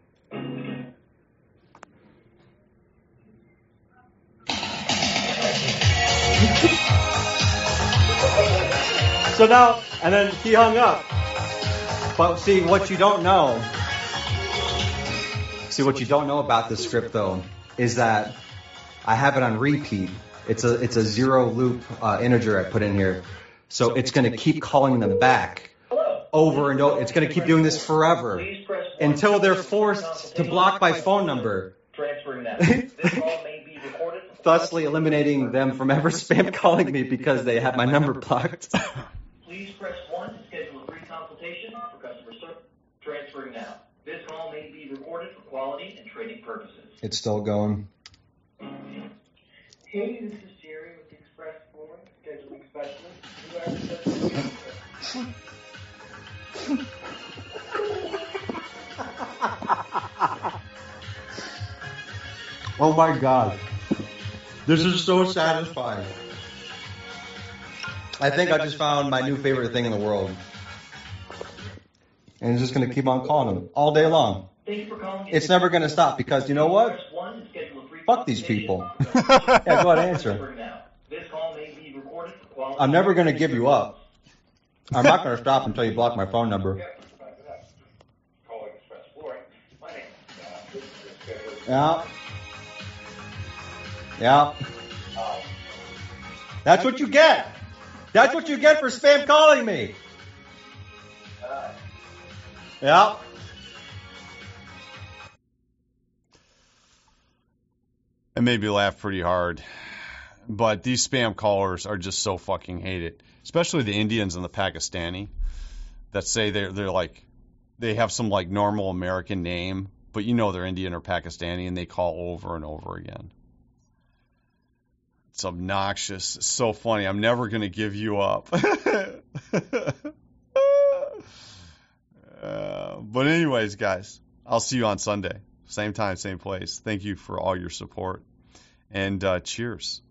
So now, and then he hung up. But see, what you don't know about this script, though, is that I have it on repeat. It's a zero loop integer I put in here. So it's going to keep calling them back over and over. It's going to keep doing this forever until they're forced to block my phone number, thusly eliminating them from ever spam calling me because they have my number blocked. Please press 1 to schedule a free consultation for customer service. Transferring now. This call may be recorded for quality and training purposes. It's still going. Hey, this is Jerry with Express Flooring, scheduling specialist. Oh my God. This is so satisfying. I think I just found my new favorite thing in the world. And it's just going to keep on calling them all day long. It's never going to stop because you know what? Fuck these people. Yeah, go ahead and answer. I'm never going to give you up. I'm not going to stop until you block my phone number. Yeah. Yeah. That's what you get. That's what you get for spam calling me. Yeah. It made me laugh pretty hard. But these spam callers are just so fucking hated. Especially the Indians and the Pakistani that say they're like, they have some like normal American name, but you know they're Indian or Pakistani and they call over and over again. It's obnoxious. It's so funny. I'm never going to give you up. But anyways, guys, I'll see you on Sunday. Same time, same place. Thank you for all your support. And cheers.